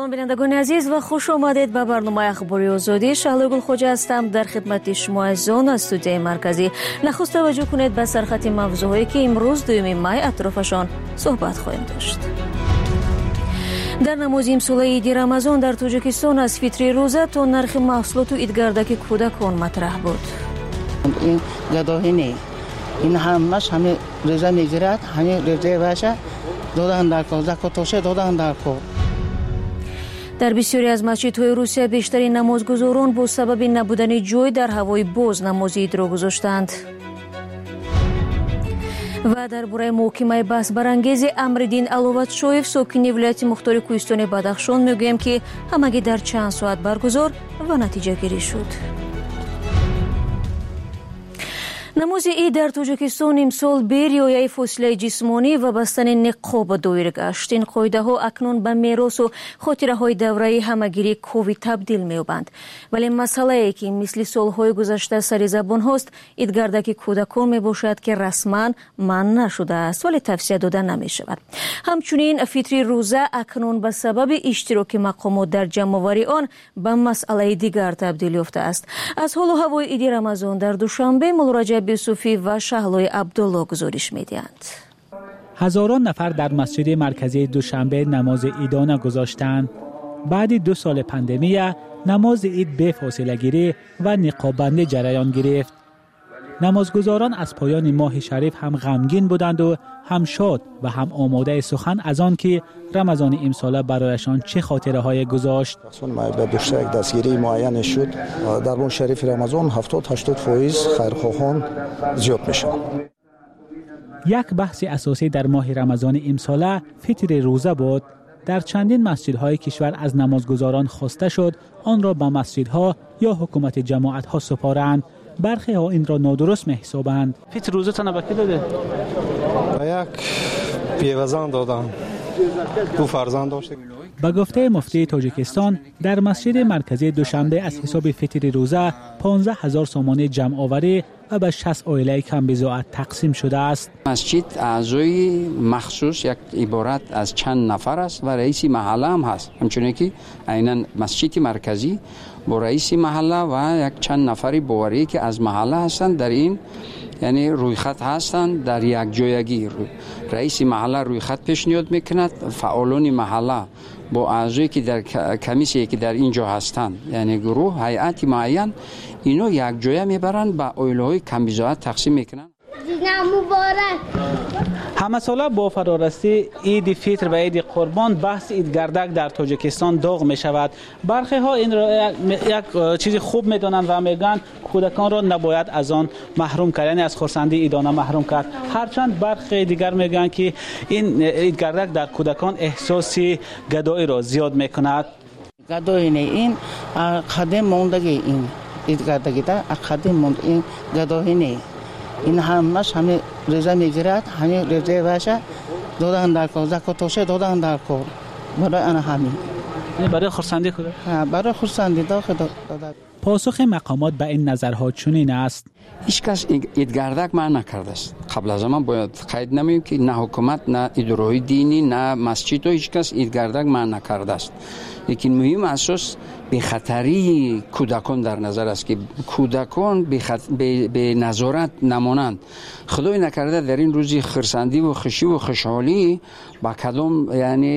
سلام بینندگان عزیز و خوش آمدید به برنامه اخباری آزادی. شهلا گلخوجه هستم در خدمت شما از آن استودیوی مرکزی. نخست توجه کنید به سرخط موضوعی که امروز 2 می اطرافشان صحبت خواهیم داشت. در نماز امسال عید رمضان در تاجیکستان از فطر روزه تا نرخ محصولات و عیدگردک کودکان مطرح بود. این گداهی نه، این همش همه روزه میگیرد، همه روزه باشه دادن در کار، زکاتوشه دادن در کار. در بسیاری از مسجدهای روسیه بیشترین نمازگزاران با سبب نبودن جای در هوای باز نماز عید را گذاشتند. و درباره محاکمه بحث برانگیز امردین علواتشویف ساکن ولایت مختار کوهستان بدخشان میگویم که همگی در چند ساعت برگزار و نتیجه گیری شد. نماز عید در تاجیکستان امسال به رعایت فاصله جسمانی و بستن نقاب دایر گشت. این قاعده ها اکنون به میراث و خاطره های دوره همگیری کووید تبدیل می‌یابند. ولی مسئله ای که مثل سالهای گذشته سر زبان هست، عیدگردک کودکان می باشد که رسما منع نشده است ولی توصیه داده نمی شود. همچنین فطر روزه اکنون به سبب اشتراک مقامات در جمع‌آوری آن به مسئله دیگر تبدیل یافته است. از حال و هوای عید رمضان در دوشنبه مولوی یوسفی و شهلای عبدالله گزارش می‌دهند. هزاران نفر در مسجد مرکزی دوشنبه نماز عیدانه گذاشتند. بعد 2 سال پاندمی نماز عید به فاصله گیری و نقاب‌بندی جریان گرفت. نمازگزاران از پایان ماه شریف هم غمگین بودند و هم شاد و هم آماده سخن از آن که رمضان امسال برایشان چه خاطره های گذاشت. ما به دوشک دستگیری معین شد. در ماه شریف رمضان 70-80% خیرخواهان زیاد میشن. یک بحث اساسی در ماه رمضان امسال فطر روزه بود. در چندین مسجدهای کشور از نمازگزاران خواسته شد آن را به مسجدها یا حکومت جماعتها سپارند. برخی ها این را نادرست محسوبند. فطر روزه تنها به کی داده؟ یک پیوزن دادم. 2 فرزند داشته. به گفته مفتی تاجیکستان در مسجد مرکزی دوشنبه از حساب فطر روزه 15,000 سومانی جمع آوری و به 60 عائله کم بضاعت تقسیم شده است. مسجد اعضای مخصوص یک عبارت از چند نفر است و رئیس محله هم هست. همچنین که عیناً مسجد مرکزی با رئیس محله و یک چند نفری باوری که از محله هستند در این یعنی روی خط هستند در یک جایگی. رئیس محله روی خط پیشنهاد میکند، فعالان محله با اعضایی که در کمیسیه که در اینجا هستند یعنی گروه هیئت معین اینو یک جای میبرند به عائله‌های کم بضاعت تقسیم میکنند. مبارک. همه ساله با فرارستی عید فطر و عید قربان بحث عیدگردک در تاجیکستان داغ می شود. برخی ها این را یک چیز خوب می دانند و میگن کودکان را نباید از آن محروم کرد، یعنی از خرسندی عیدانه محروم کرد. هرچند برخی دیگر میگن که این عیدگردک در کودکان احساس گدایی را زیاد می کند. گدایی نه، این قدیم موندگی، این عیدگردکی تا قدیم موند، این گدایی نه. این همش همه روزه میگیرد، همه روزه باشه دادن در کار، زکاتوشه دادن در کار. برای آن همین. برای خرسندی کنه؟ برای خرسندی داخل. پاسخ مقامات به این نظرها چنین است. هیچ کس عیدگردک منع نکرده است. قبل از آن باید قید نمیم که نه حکومت نه اداره‌های دینی نه مسجد هیچ کس عیدگردک منع نکرده است. لیکن مهم اساس به خطری کودکان در نظر است که کودکان به نظارت نمانند. خدای نکرده در این روزی خرسندی و خوشی و خوشحالی با کدام یعنی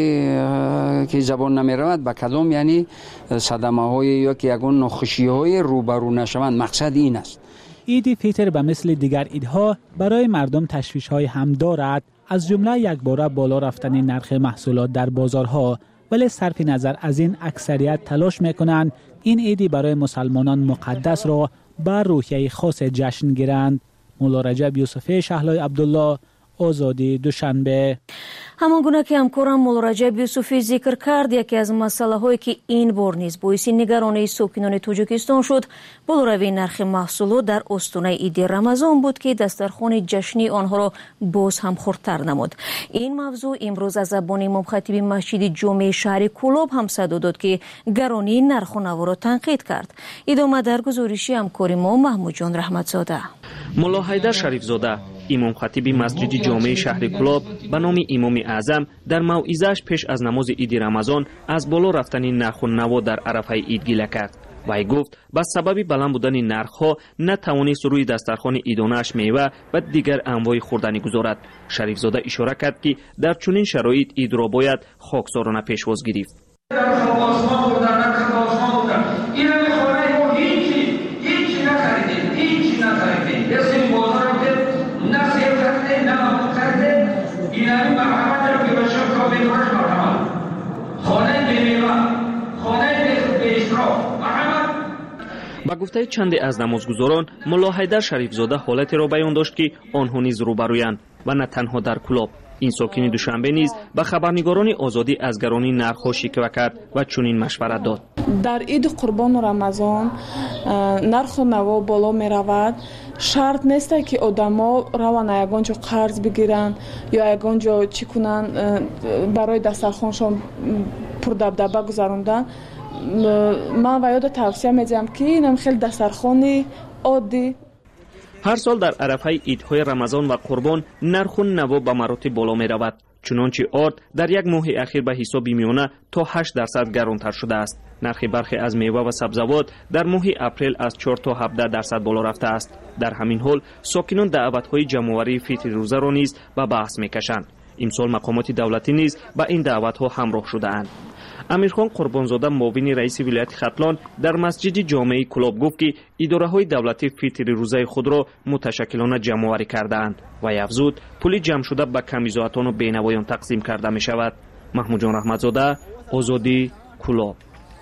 که زبان نمی رود با کدام یعنی صدمه های یا که یگان ناخوشی های روبرو نشوند. مقصد این است. عید فطر به مثل دیگر عیدها برای مردم تشویش های هم دارد، از جمله یک باره بالا رفتن نرخ محصولات در بازارها. ولی صرف نظر از این اکثریت تلاش میکنند این عیدی برای مسلمانان مقدس را بر روحیه خاص جشن گیرند. مولوی یوسفی، شهلای عبدالله، آزادی، دوشنبه. همانگونه که همکارم مولوی یوسفی ذکر کرد، یکی از مسئله هایی که این بار نیز باعث نگرانی ساکنان تاجیکستان شد بالوروی نرخ محصولات در استانه عید رمضان بود که دسترخوان جشنی آنها را باز هم خردتر نمود. این موضوع امروز از زبان امام خطیب مسجد جامع شهر کلوب هم صدا داد که گرانی نرخ و نوا را تنقید کرد. ادامه در گزارشی همکار ما محمود جان رحمتزاده. ملا حیدر شریف زاده امام خطیب مسجد جامع شهر کلاب به نام امام اعظم در موعظه‌اش پیش از نماز عید رمضان از بالا رفتن نرخ و نوا در عرفه عید گله کرد. وی گفت به سبب بلند بودن نرخ‌ها نتوانست روی دسترخوان عیدانه‌اش میوه و دیگر انواع خوردنی گذارد. شریف زاده اشاره کرد که در چنین شرایط عید را باید خاکسارانه پیشواز گرفت. با گفته چند از نمازگزاران، ملا حیدر شریف زاده حالتی را بیان داشت که آنها نیز روبرویند و نه تنها در کلاب. این ساکن دوشنبه نیز به خبرنگاران آزادی از گرانی نرخ‌ها شکوه کرد و چنین مشورت داد. در عید قربان و رمضان نرخ و نوا بالا می رود. شرط نیست که آدما روان یگان جا قرض بگیرن یا یگان جا چی کنن برای دسترخوانشان پر دبدبه گذراندن. من و یاد توصیه میدم که اینم خیلی دسترخوانی عادی. هر سال در عرفه عیدهای رمضان و قربان نرخ و نوا به مراتب بالا می رود. چنانچه آرد در یک ماه اخیر به حساب میانه تا 8% گرانتر شده است. نرخ برخی از میوه و سبزوات در ماه اپریل از 4 تا 17% بالا رفته است. در همین حال ساکنان دعوت‌های جمع‌آوری فطر روزه را نیز به بحث می‌کشند. امسال مقامات دولتی نیز به این دعوت‌ها همراه شده‌اند. امیرخان قربانزاده معاون رئیس ولایت ختلان در مسجد جامع کلاب گفت که اداره‌های دولتی فطر روزه خود را متشکلانه جمع‌آوری کرده‌اند و افزود پول جمع شده به کمیزاتان و بینوایان تقسیم کرده می‌شود. محمود جان رحمتزاده، آزادی، کلاب.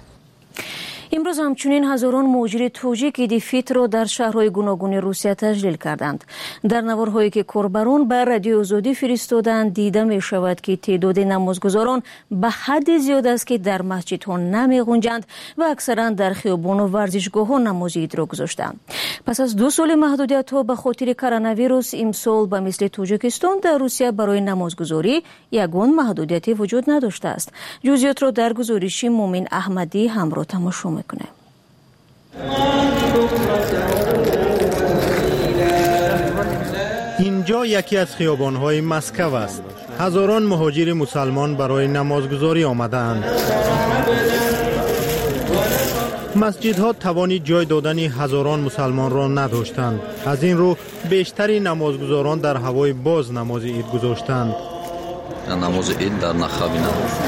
امروز همچنین هزاران مهاجر تاجیک عید فطر را در شهرهای گوناگون روسیه تجلیل کردند. در نوارهایی که کاربران به رادیو آزادی فرستادند دیده می شود که تعداد نمازگزاران به حد زیاد است که در مسجدها نمی غنجند و اکثرا در خیابان و ورزشگاه ها نماز عید را گذاشتند. پس از 2 سال محدودیت ها به خاطر کرونا ویروس امسال به مثل تاجیکستان در روسیه برای نمازگزاری یگان محدودیتی وجود نداشته است. جزئیات را در گزارش مومن احمدی همراه تماشا می‌کنیم. اینجا یکی از خیابان‌های مسکو است. هزاران مهاجر مسلمان برای نمازگزاری آمدند. مسجدها توانی جای دادن هزاران مسلمان را نداشتند. از این رو بیشتری نمازگزاران در هوای باز نماز عید گذاشتند. نماز عید در نخوابیدن.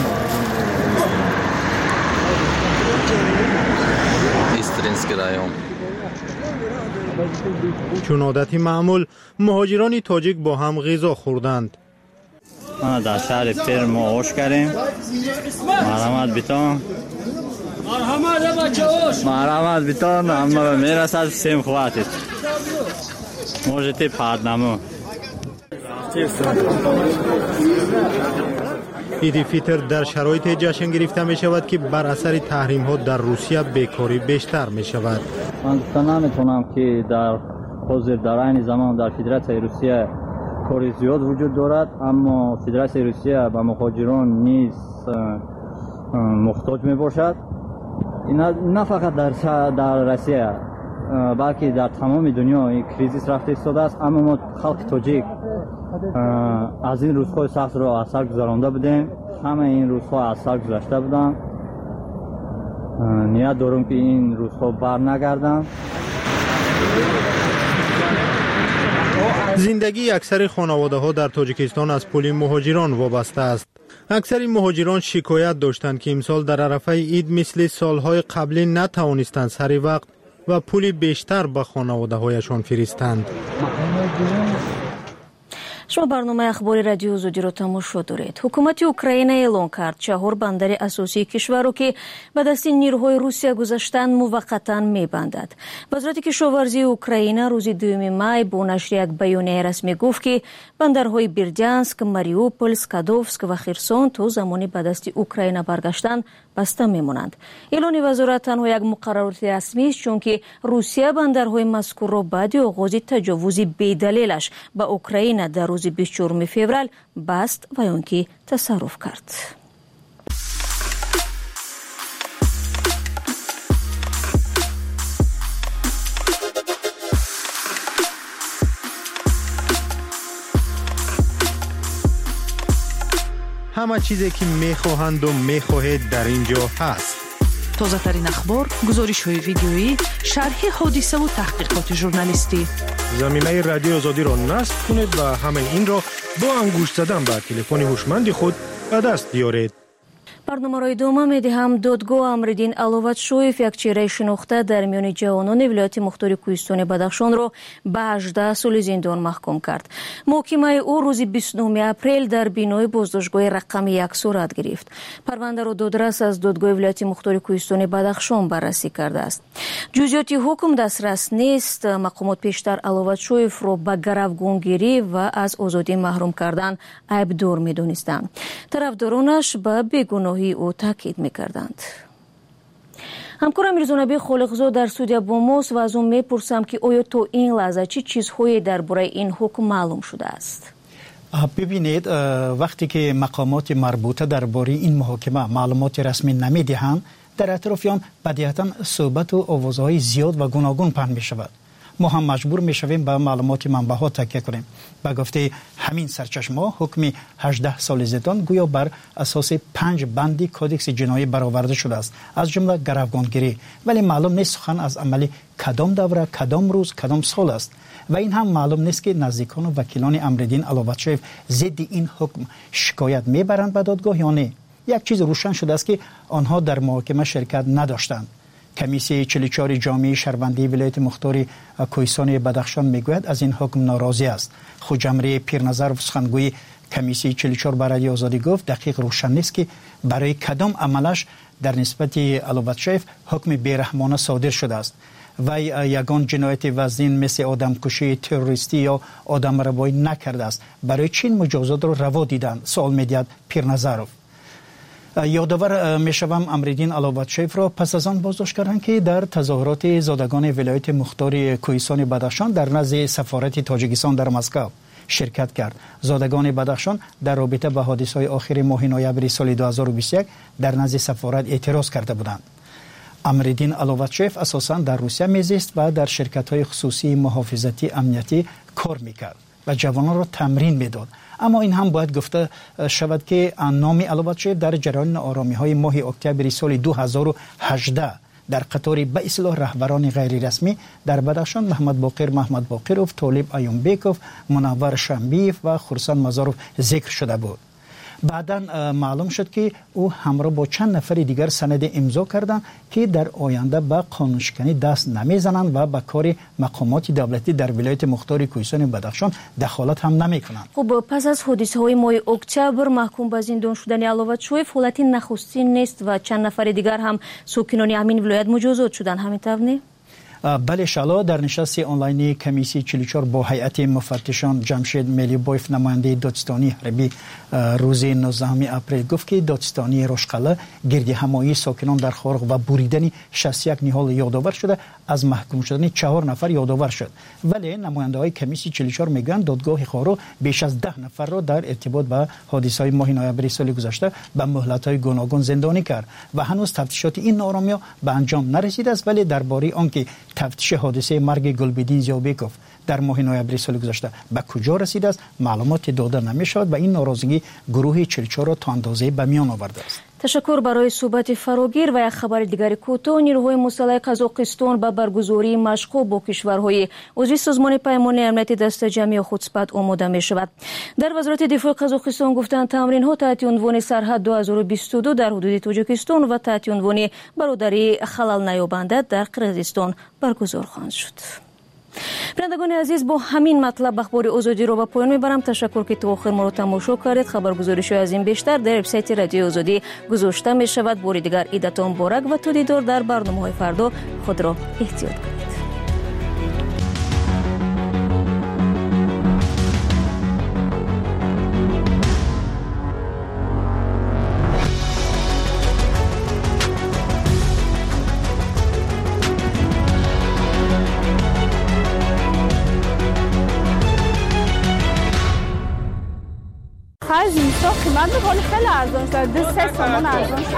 چون عادتی معمول مهاجران تاجیک با هم غذا خوردند. ما در شهر پیر ما آش کردیم. مرحمت بیتان. مرحمت بیتان اما میرسد سیم خواتید. موجتی پادنامو. عید فطر در شرایط جشن گرفته می شود که بر اثر تحریم ها در روسیه بیکاری بیشتر می شود. من نمیتونم که در حاضر در این زمان در فدراسیون روسیه کاری زیاد وجود دارد، اما فدراسیون روسیه به مهاجران نیز محتاج می باشد. نه فقط در روسیه بلکه در تمام دنیا این کریزیس رفته ایستاده است، اما ما خلق تاجیک از این روزهای سخت را اثر گذرانده بودیم. همه این روزها اثر گذشته بودن. نیت دارم که این روزها بر نگردن. زندگی اکثر خانواده ها در تاجیکستان از پول مهاجران وابسته است. اکثر مهاجران شکایت داشتند که امسال در عرفه عید مثل سالهای قبلی نتوانستند سری وقت و پول بیشتر به خانواده هایشان فرستند. شما برنامه اخبار رادیو آزادی را تماشا دارید. حکومت اوکراین اعلام کرد 4 بندر اساسی کشور را که به دست نیروهای روسیه گذاشتند موقتا می‌بندد. وزارت کشاورزی اوکراین روز 2 می با نشر یک بیانیه رسمی گفت که بندرهای بیردянسک، ماریوپول، سکادوفسک و خرسون تا زمانی به دست اوکراین برگشتن بسته میمانند. اعلان وزارت تنها یک مقررات رسمی است، چون که روسیه بندرهای مذکور را بعد آغاز تجاوز بی‌دلیلش به اوکراین در روز 24 فوریه بست و آنکه تصرف کرد. همه چیزی که میخواهند و میخواهید در اینجا هست. تازه ترین اخبار، گزارش های ویدیویی، شرح حادثه و تحقیقات ژورنالیستی. زمینه رادیو آزادی را نصب کنید و همه این را با انگشت زدن به تلفن هوشمند خود به دست بیارید. برنامه ادامه میدهم. دادگاه امرالدین علوتشویف یک چهره شناخته در میان جوانان ولایت مختار کوهستان بدخشان را به 18 سال زندان محکوم کرد. محاکمه او روز 29 اپریل در بینای بازداشتگاه رقم 1 صورت گرفت. پرونده را دادرس از دادگاه ولایت مختار کوهستان بدخشان بررسی کرده است. جزئیات حکم دسترس نیست. مقامات پیشتر علوتشویف را به گروگانگیری و از آزادی محروم کردن عیبدار می‌دانستند. طرفدارانش به بیگناهی او تاکید می‌کردند. همکارم میرزانبی خالقزاد در استودیو با ماست و از اون میپرسم که آیا تا این لحظه چه چیزهایی درباره این حکم معلوم شده است؟ ببینید، وقتی که مقامات مربوطه درباره این محاکمه معلومات رسمی نمیدهند، در اطراف آن بدیهیاً صحبت و آوازهای زیاد و گوناگون پخش می‌شود. ما هم مجبور میشویم به معلومات منبع‌ها تکیه کنیم. به گفته همین سرچشمه‌ها حکم 18 سال زندان گویا بر اساس 5 بندی کدکس جنایی برآورده شده است، از جمله گروگانگیری، ولی معلوم نیست سخن از عمل کدام دوره، کدام روز، کدام سال است. و این هم معلوم نیست که نزدیکان و وکیلان امرالدین علوتشویف ضد این حکم شکایت میبرند به دادگاه یا نه. یک چیز روشن شده است که آنها در محاکمه شرکت نداشتند. کمیسیون 44 جامعه شهروندی ولایت مختار کوهستان بدخشان میگوید از این حکم ناراضی است. خوجمره پیرنظر و سخنگوی کمیسیون 44 برای آزادی گفت دقیق روشن نیست که برای کدام عملش در نسبت علوتشویف حکم بیرحمانه صادر شده است و یگان جنایت وزین مثل آدمکشی، تروریستی یا آدمربایی نکرده است. برای چین مجازات را روا دیدند؟ سوال می‌دهد پیرنظرов. یادآور میشوم امرالدین علوتشویف را پس از آن بازداشت کردند که در تظاهرات زادگان ولایت مختار کوهستان بدخشان در نزد سفارت تاجیکستان در مسکو شرکت کرد. زادگان بدخشان در رابطه با حادثه‌های آخر ماه نوامبر سال 2021 در نزد سفارت اعتراض کرده بودند. امرالدین علوتشویف اساساً در روسیه میزیست و در شرکت‌های خصوصی محافظتی امنیتی کار میکرد و جوانان را تمرین میداد. اما این هم باید گفته شود که نام علوتشویف در جریان آرامی‌های ماه اکتبر سال 2018 در قطار به اصطلاح رهبران غیر رسمی در بدخشان محمد باقرov، طالب ایومبکوف، منور شنبیف و خورسان مزاروف ذکر شده بود. بعداً معلوم شد که او همراه با چند نفر دیگر سند امضا کردند که در آینده به قانونشکنی دست نمیزنند و به کار مقامات دولتی در ولایت مختار کوهستان بدخشان دخالت هم نمیکنند. خب پس از حادثه‌های ماه اکتبر محکوم به زندان شدن علوتشویف حالت نخستین نیست و چند نفر دیگر هم ساکنان همین ولایت مجازات شدند، همین طور؟ بله شالا در نشست آنلاینی کمیسیون 44 با هیئت مفتشان جمشید ملیبویف نماینده دادستانی حربی روز 19 اپریل گفت که دادستانی رشقله گردی همایی ساکنان در خارق و بریدن 61 نهال یادآور شده، از محکوم شدن 4 نفر یادآور شد. ولی نماینده های کمیسیون 44 میگن دادگاه خارق بیش از 10 نفر را در ارتباط با حادثه های ماه نوامبر سال گذشته به مهلت های گوناگون زندانی کرد و هنوز تفتیشات این نارامیا به انجام نرسیده است. ولی درباره آنکه تفتیش حادثه مرگ گلبدین زیابکوف در ماه نوامبر سال گذشته به کجا رسیده است معلومات داده نمی‌شود و این ناراضگی گروه 44 را تا اندازه به میان آورده است. تشکر برای صحبت فراگیر. و یک خبر دیگر کوتاه، نیروهای مسلح قزاقستان به برگزاری مشق‌ها با کشورهای عضو سازمان پیمان امنیت دست جمعی خودسپد آماده می‌شود. در وزارت دفاع قزاقستان گفتند تمرین‌ها تحت عنوان سرحد 2022 در حدود تاجیکستان و تحت عنوان برادری خلل نیابنده در قرقیزستان برگزار خواهند شد. بینندگان عزیز، با همین مطلب اخبار آزادی را به پایان میبرم. تشکر که تا آخر ما را تماشا کردید. خبرگزارش از این بیشتر در وبسایت رادیو آزادی گذاشته می شود. بار دیگر عیدتان مبارک و تا دیدار در برنامه‌های فردا. خود را احتیاط کنید. من به حال خیلی ارزان شد. 2-3 سامان ارزان شد.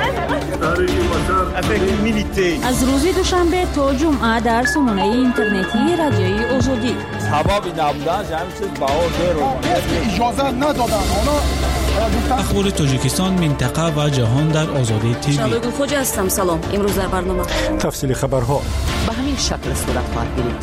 از روز دوشنبه تا جمعه در سامانه اینترنتی رادیوی آزادی. سبب نبودن همین چیز بها زیرو. اجازه ندادن. اونا اخبار تاجیکستان، منطقه و جهان در آزادی تیوی. شادو خوجا هستم. سلام. امروز در برنامه تفصیل خبرها به همین شکل صورت خواهد گرفت.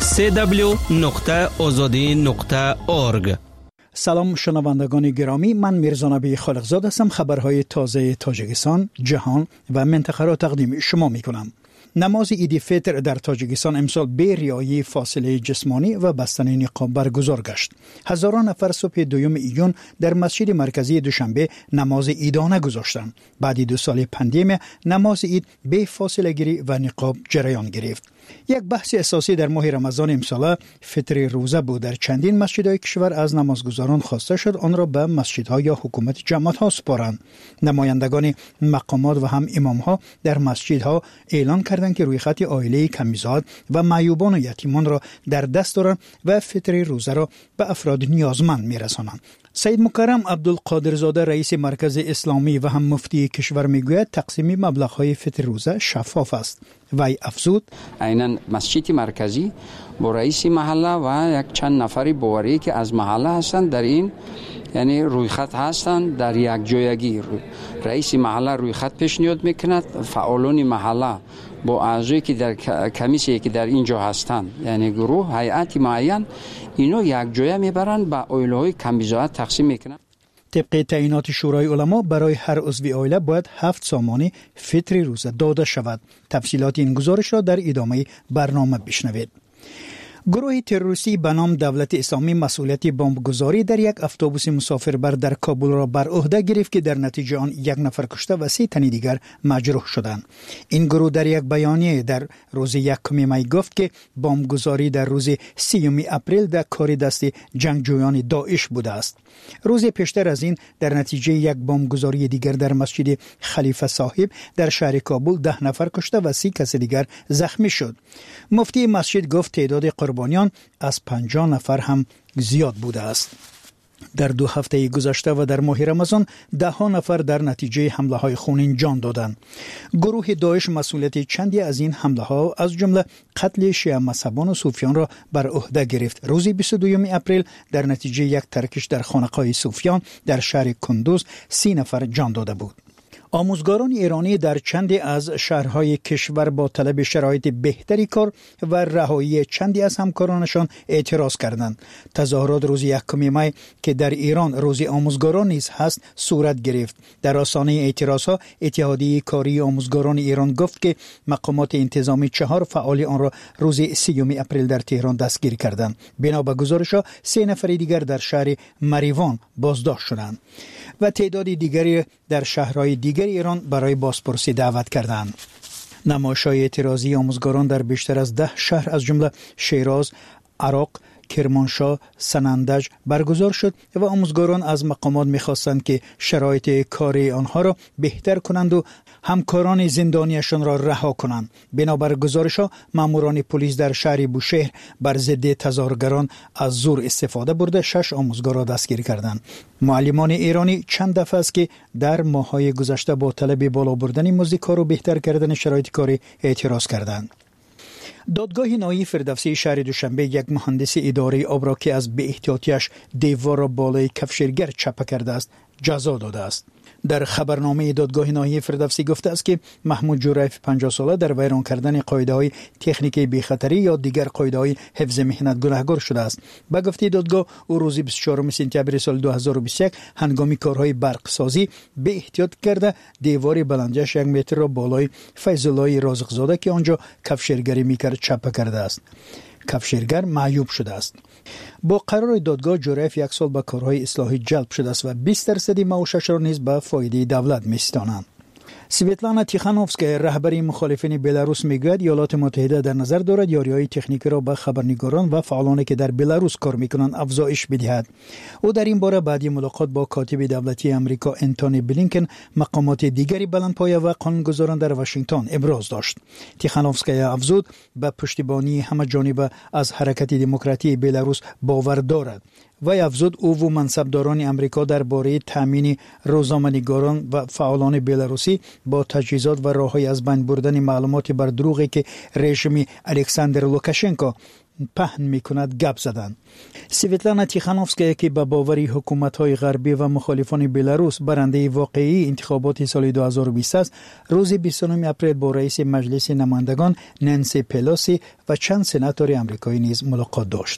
www.azadi.org. سلام شنوندگان گرامی، من میرزا نبی خالقزاد هستم. خبرهای تازه تاجیکستان، جهان و منطقه را تقدیم شما میکنم. نماز عید فطر در تاجیکستان امسال به رعایت فاصله جسمانی و بستن نقاب برگزار گشت. هزاران نفر صبح 2 ایون در مسجد مرکزی دوشنبه نماز عیدانه گذاشتند. بعد 2 سال پاندمی نماز عید به فاصله گیری و نقاب جریان گرفت. یک بحث اساسی در ماه رمضان امسال فطر روزه بود. در چندین مسجدهای کشور از نمازگزاران خواسته شد آن را به مسجدها یا حکومت جماعتها سپارند. نمایندگان مقامات و هم امامها در مسجدها اعلان کردند که روی خط عائله کمیزاد و معیوبان و یتیمان را در دست دارند و فطر روزه را به افراد نیازمند میرسانند. سید مکرم عبدالقادرزاده رئیس مرکز اسلامی و هم مفتی کشور میگوید تقسیم مبلغ‌های فطر روزه شفاف است. وی افزود عیناً مسجد مرکزی با رئیس محله و یک چند نفری باوری که از محله هستند در این یعنی روی خط هستند در یک جایگی رئیس محله روی خط پیشنهاد میکند فعالان محله با اعضایی که در کمیسیه که در اینجا هستند یعنی گروه هیئت معین اینو یک جای میبرند به عائله‌های کمیزاد تقسیم میکنند. طبق تعیینات شورای علما برای هر عضو عائله باید 7 سامان فطر روزه داده شود. تفصیلات این گزارش را در ادامه برنامه بشنوید. گروه تروریستی به نام دولت اسلامی مسئولیت بمبگذاری در یک اتوبوس مسافربر در کابل را بر عهده گرفت که در نتیجه آن 1 نفر کشته و 3 تن دیگر مجروح شدند. این گروه در یک بیانیه در روز 1 می گفت که بمبگذاری در روز 30 اپریل در کار دست جنگجویان داعش بوده است. روز پیشتر از این در نتیجه یک بمبگذاری دیگر در مسجد خلیفه صاحب در شهر کابل 10 نفر کشته و 30 کس دیگر زخمی شد. مفتی مسجد گفت تعداد قربانیان از 50 نفر هم زیاد بوده است. در 2 هفته گذشته و در ماه رمضان 10 نفر در نتیجه حمله های خونین جان دادند. گروه داعش مسئولیت چندی از این حمله ها از جمله قتل شیعه مذهبان و صوفیان را بر عهده گرفت. روز 22 اپریل در نتیجه یک ترکش در خانقاه صوفیان در شهر کندوز 30 نفر جان داده بود. آموزگاران ایرانی در چندی از شهرهای کشور با طلب شرایط بهتری کار و رهایی چندی از همکارانشان اعتراض کردند. تظاهرات روز 1 می که در ایران روز آموزگاران نیز هست صورت گرفت. در آستانه اعتراضها اتحادیه کاری آموزگاران ایران گفت که مقامات انتظامی 4 فعال آن را روز 30 اپریل در تهران دستگیر کردند. بنا به گزارش‌ها 3 نفر دیگر در شهر مریوان بازداشت شدند و تعداد دیگری در شهرهای دیگر ایران برای بازپرسی دعوت کردند. نمایش‌های اعتراضی آموزگاران در بیشتر از 10 شهر از جمله شیراز، عراق، کرمانشاه، سنندج برگزار شد و آموزگاران از مقامات می‌خواستند که شرایط کاری آنها را بهتر کنند و همکاران زندانیشان را رها کنند. بنابر گزارش‌ها ماموران پلیس در شهر بوشهر بر ضد تظاهرگران از زور استفاده برده 6 آموزگار را دستگیر کردند. معلمان ایرانی چند دفعه است که در ماه‌های گذشته با طلب بالا بردن مزد کار و بهتر کردن شرایط کاری اعتراض کردند. دادگاه نهایی فردوسی شهر دوشنبه یک مهندس اداره آب را که از بی‌احتیاطیش دیوار را بالای کفشگر چپه کرده است جزا داده است. در خبرنامه دادگاه نهایی فردوسی گفته است که محمود جوریف 50 ساله در ویران کردن قاعده‌های تکنیکی بی‌خطری یا دیگر قاعده‌های حفظ مهنت گناهکار شده است. به گفته دادگاه او روز 24 سپتامبر سال 2021 هنگام کارهای برق سازی به احتیاط کرده دیوار بلندیش 1 متر را بالای فیض الله رازقزاده که آنجا کفشگری می‌کرد چپه کرده است. کفشگر معیوب شده است. با قرار دادگاه جوریف 1 سال به کارهای اصلاحی جلب شده است و 20% معاشش را نیز به فایده دولت می‌ستانند. سویتلانا تیخانوفسکا رهبری مخالفین بلاروس میگوید ایالات متحده در نظر دارد یاریهای تکنیکی را به خبرنگاران و فعالانی که در بلاروس کار میکنند افزایش بدهد. او در این باره بعد ملاقات با کاتب دولتی آمریکا انتونی بلینکن مقامات دیگری بلندپایه و قانونگذاران در واشنگتن ابراز داشت. تیخانوفسکا افزود به پشتیبانی همه جانبه از حرکت دموکراتی بلاروس باور دارد. و افزود او و منصبداران امریکا درباره تامین روزنامه‌نگاران و فعالان بلاروسی با تجهیزات و راه‌های از بین بردن معلومات بر دروغی که رژیم الکساندر لوکاشنکو پهن میکند گپ زدند. سویتلانا تیخانوفسکیا که به باوری حکومت‌های غربی و مخالفان بلاروس برنده واقعی انتخابات سال 2020 است، روز 29 اپریل با رئیس مجلس نمایندگان نانسی پلوسی و چند سناتور آمریکایی نیز ملاقات داشت.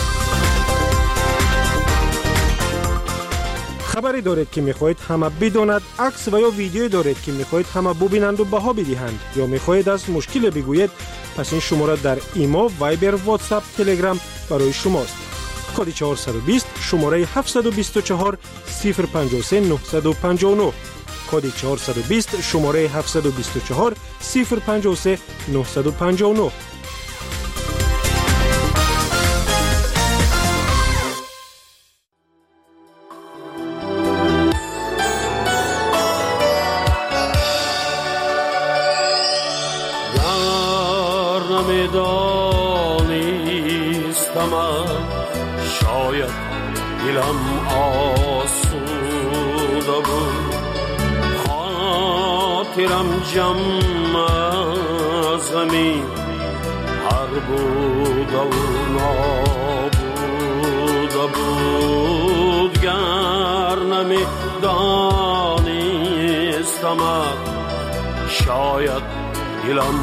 خبری دارید که میخواهید همه بداند، عکس و یا ویدیویی دارید که میخواهید همه ببینند و بها بدهند، یا میخواهید از مشکل بگویید، پس این شماره در ایما، وایبر، واتساپ، تلگرام برای شماست. کد 420 شماره 724 053 959. کد 420 شماره 724 053 959. شاید دلم آسوده بود، خاطرم جمع از غمی هر بوده و نابوده بود. گر نمی دانستمت شاید دلم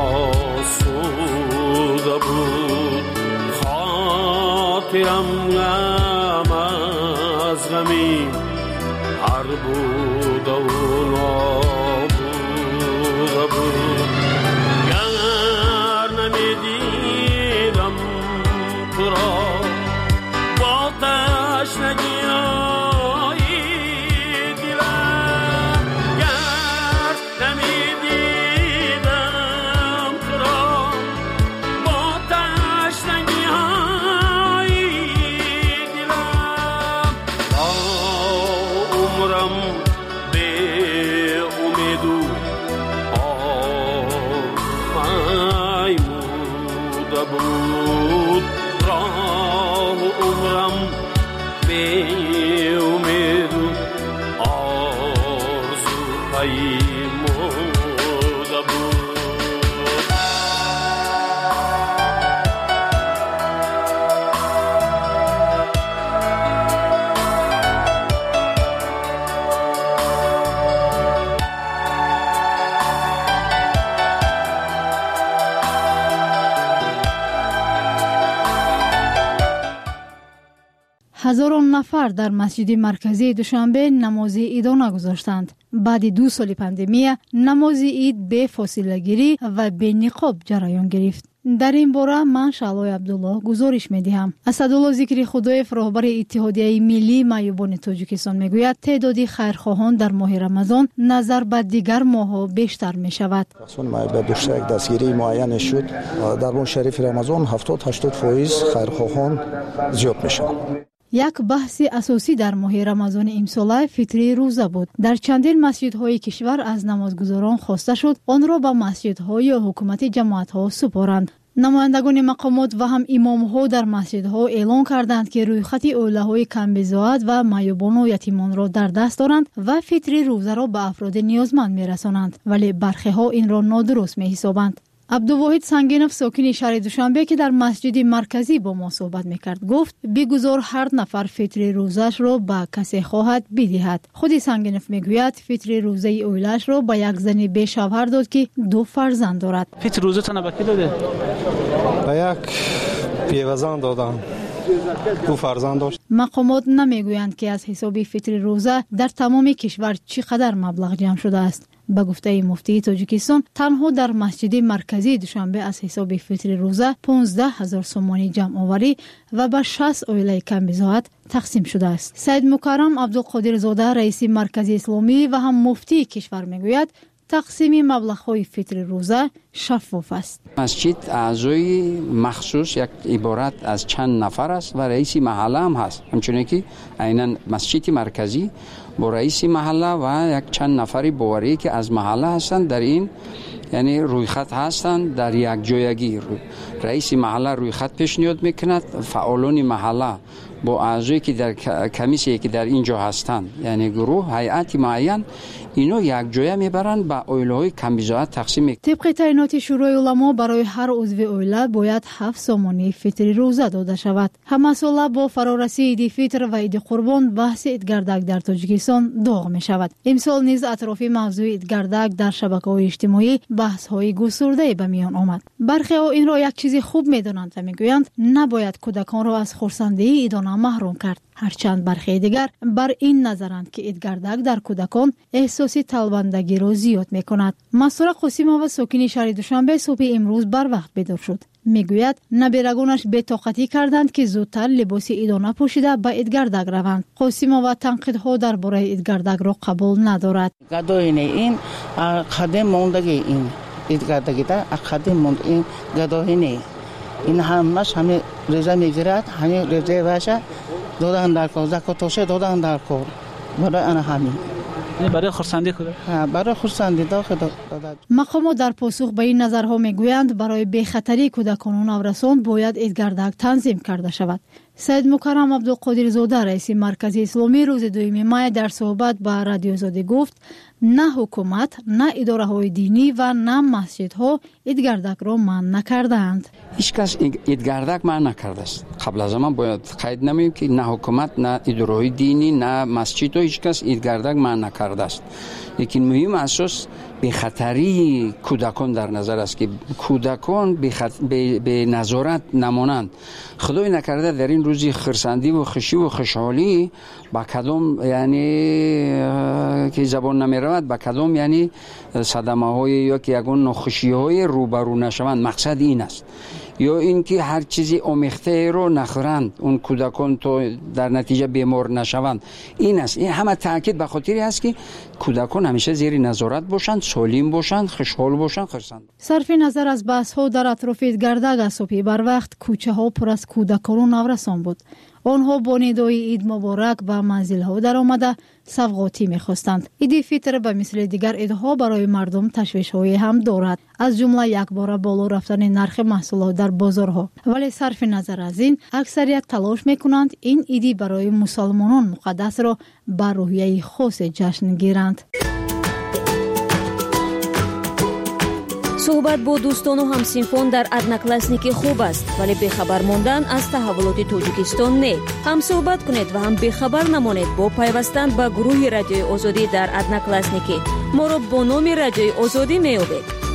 آسوده بود، خاطرم غم از غمی هر بوده و نابوده بود. گر نمیدیدم تو را با تشنگی دلم، گر نمیدیدم تو را با تشنگی بود، راه عمرم به امید آرزو پیموده بود. هزاران نفر در مسجد مرکزی دوشنبه نماز عید گذاشتند. بعد 2 سال پاندمی نماز عید به فاصله گیری و به نقاب جریان گرفت. در این باره من شعلای عبدالله گزارش می‌دهم. اسدالله ذکری خدایف رهبر اتحادیه ملی معیوبان تاجیکستان میگوید تعداد خیرخواهان در ماه رمضان نظر به دیگر ماه‌ها بیشتر می‌شود. به یک دستگیری معین شد در ماه شریف رمضان 70-80% خیرخواهان زیاد میشوند. یک بحث اساسی در ماه رمضان امسال فطر روزه بود. در چندین مسجدهای کشور از نمازگزاران خواسته شد آن را به مسجدها یا حکومت جماعتها سپارند. نمایندگان مقامات و هم امامها در مسجدها اعلان کردند که رویخط اوله‌های کمبزاعت و معیوبان و یتیمان را در دست دارند و فطر روزه را به افراد نیازمند میرسانند، ولی برخی‌ها این را نادرست می‌حسابند. عبدالواحد سنگینف ساکن شهر دوشنبه که در مسجد مرکزی با ما صحبت میکرد گفت بگذار هر نفر فطر روزش را به کسی خواهد بدهد. خود سنگینف میگوید فطر روزه اویلش را به یک زن به شوهر داد که 2 فرزند دارد. فطر روزه تنها به کی داده؟ به یک پیوزن دادم. 2 فرزند داشت. مقامات نمیگویند که از حساب فطر روزه در تمام کشور چقدر مبلغ جمع شده است. به گفته مفتی تاجیکستان تنها در مسجد مرکزی دوشنبه از حساب فطر روزه 15,000 سومانی جمع آوری و به 60 عائله کمبزاعت تقسیم شده است. سید مکرم عبدالقادر زاده رئیس مرکز اسلامی و هم مفتی کشور میگوید تقسیم مبلغ‌های فطر روزه شفاف است. مسجد اعضای مخصوص یک عبارت از چند نفر است و رئیس محله هم هست. همچنین که عیناً مسجد مرکزی با رئیس محله و یک چند نفری باوری که از محله هستند در این یعنی روی خط هستند در یک جایگی. رئیس محله روی خط پیشنهاد میکند، فعالان محله با اعضایی که در کمیسی که در اینجا هستند یعنی گروه هیئت معین اینو یک جای میبرن با اویلهای کمبیزا تقسیم میکنن. طبق تعیینات شورای علما برای هر عضو اویله باید 7 سامانه فطری روزه داده شود. همه ساله با فرارسی عید فطر و عید قربان بحث عید گردک در تاجیکستان داغ می شود. امسال نیز اطراف موضوع عید گردک در شبکه‌های اجتماعی بحث های گسترده به میان آمد. برخی ها این را یک چیز خوب می‌دانند و میگویند نباید کودکان را از خرسندی عیدانه محروم کرد. هرچند برخی دیگر بر این نظرند که عید گردک در کودکان احساسی طلبندگی را زیاد می‌کند. مسرور قاسم‌آوا ساکن شهر دوشنبه صبح امروز بر وقت بیدار شد. میگوید نبیرگانش بی‌طاقتی کردند که زودتر لباس عیدانه پوشیده به عید گردک روند. قاسم‌آوا تنقیدها درباره عید گردک را قبول ندارد. گداین این خدمت موندگی این عید گردک دا خدمت موند این گداین این همه رضا میگیرد همه رضا باشه دادن در کار زکاتش دادن در کار برای آن همین برای خرسندی کودک برای خرسندی داخل. مقامات در پاسخ به این نظرها میگویند برای بی‌خطری کودکان و نورسان باید عید گردک تنظیم کرده شود. سید مکرم عبدالقادر زاده رئیس مرکز اسلامی روز 2 می در صحبت با رادیو آزادی گفت نه حکومت نه اداره های دینی و نه مسجدها عید گردک را منع نکردند. هیچ کس عید گردک منع نکرده است. قبل از من باید قید نمیم که نه حکومت نه اداره های دینی نه مسجدها هیچ کس عید گردک منع نکرده است. لیکن مهم اساس به خطری کودکان در نظر است که کودکان به نظارت نمانند. خدای نکرده در این روزی خرسندی و خوشی و خوشحالی با کدام یعنی که زبان نمی رود با کدام یعنی صدمه های یا که یگان ناخوشی های روبرو نشوند. مقصد این است یا اینکه هر چیزی آمیخته رو نخورند اون کودکان تو در نتیجه بیمار نشوند. این است. این همه تاکید به خاطری است که کودکان همیشه زیر نظارت باشند، سالم باشند، خوشحال باشند، خرسند. صرف نظر از بحث ها در اطراف عید گردک از صبح بر وقت کوچه ها پر از کودکان و نورسان بود. آنها با ندای عید مبارک به منزل ها در آمده سوغاتی می‌خواستند. عید فطر به مثل دیگر عیدها برای مردم تشویش‌هایی هم دارد، از جمله یک بار بالا رفتن نرخ محصولات در بازارها. ولی صرف نظر از این اکثریت تلاش می‌کنند این عیدی برای مسلمانان مقدس را به روحیه خاص جشن گیرند. صحبت با دوستان و همسینفان در ادناکلاسنیکی خوب است، ولی بخبر ماندن از تحولات تاجیکستان نه. هم صحبت کنید و هم بخبر نمانید با پیوستن به گروه رادیوی آزادی در ادناکلاسنیکی. ما را با نام رادیوی آزادی می‌یابید.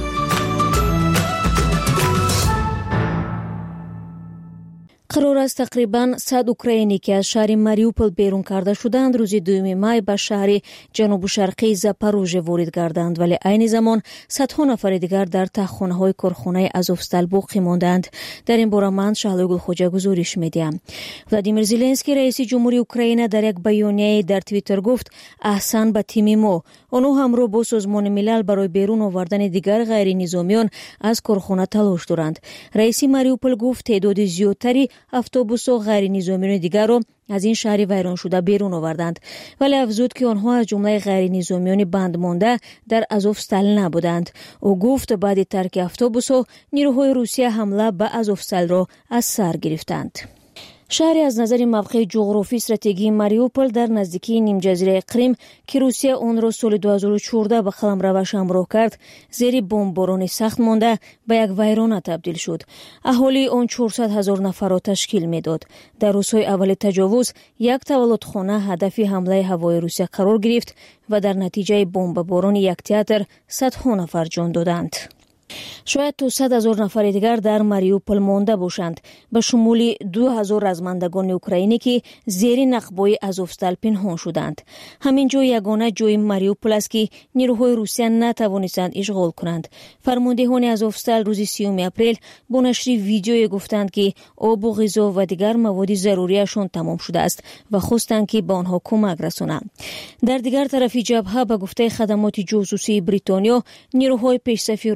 قرار است تقریباً 100 اوکراینی که از شهر ماریوپول بیرون کرده شدند روز 2 می به شهر جنوب شرقی زاپاروژه وارد گردند، ولی عین زمان صدها نفر دیگر در تخم‌های کارخانه آزوفستال باقی ماندند. در این باره من شهلا گلخوجا گزارش می‌دهم. ولادیمیر زلنسکی رئیس جمهوری اوکراین در یک بیانیه در توییتر گفت احسان به تیم ما. آنها همراه با سازمان ملل برای بیرون آوردن دیگر غیر نظامیان از کارخانه تلاش دارند. رئیس ماریوپول گفت تعداد زیادتری اتوبوس و غیر نظامیان دیگر را از این شهر ویران شده بیرون آوردند، ولی افزود که آنها از جمله غیر نظامیان بند مانده در آزوفستال نبودند. او گفت بعد ترک اتوبوس نیروهای روسیه حمله به آزوفستال را از سر گرفتند. شهری از نظر موقع جغرافی استراتژی ماریوپول در نزدیکی نیم جزیره کریم که روسیه آن را سال 2014 به قلمروش همراه کرد، زیر بمباران سخت مانده به یک ویرانه تبدیل شد. اهالی آن 400,000 نفر را تشکیل میداد. در روزهای اول تجاوز یک تولدخانه هدف حمله هوایی روسیه قرار گرفت و در نتیجه بمباران یک تئاتر صدها نفر جان دادند. شاید تا 100,000 نفر دیگر در ماریوپول مانده باشند، به شمول 2,000 رزمندگان اوکراینی که زیر نقبای آزوفستال پنهان شدند. همین جا یگانه جای ماریوپول است که نیروهای روسیه نتوانستند اشغال کنند. فرماندهان آزوفستال روز 30 اپریل با نشر ویدیویی گفتند که آب و غذا و دیگر مواد ضروریشان تمام شده است و خواستند که به آنها کمک رسانند. در دیگر طرف جبهه به گفته خدمات جاسوسی بریتانیا، نیروهای پیشصف روسیه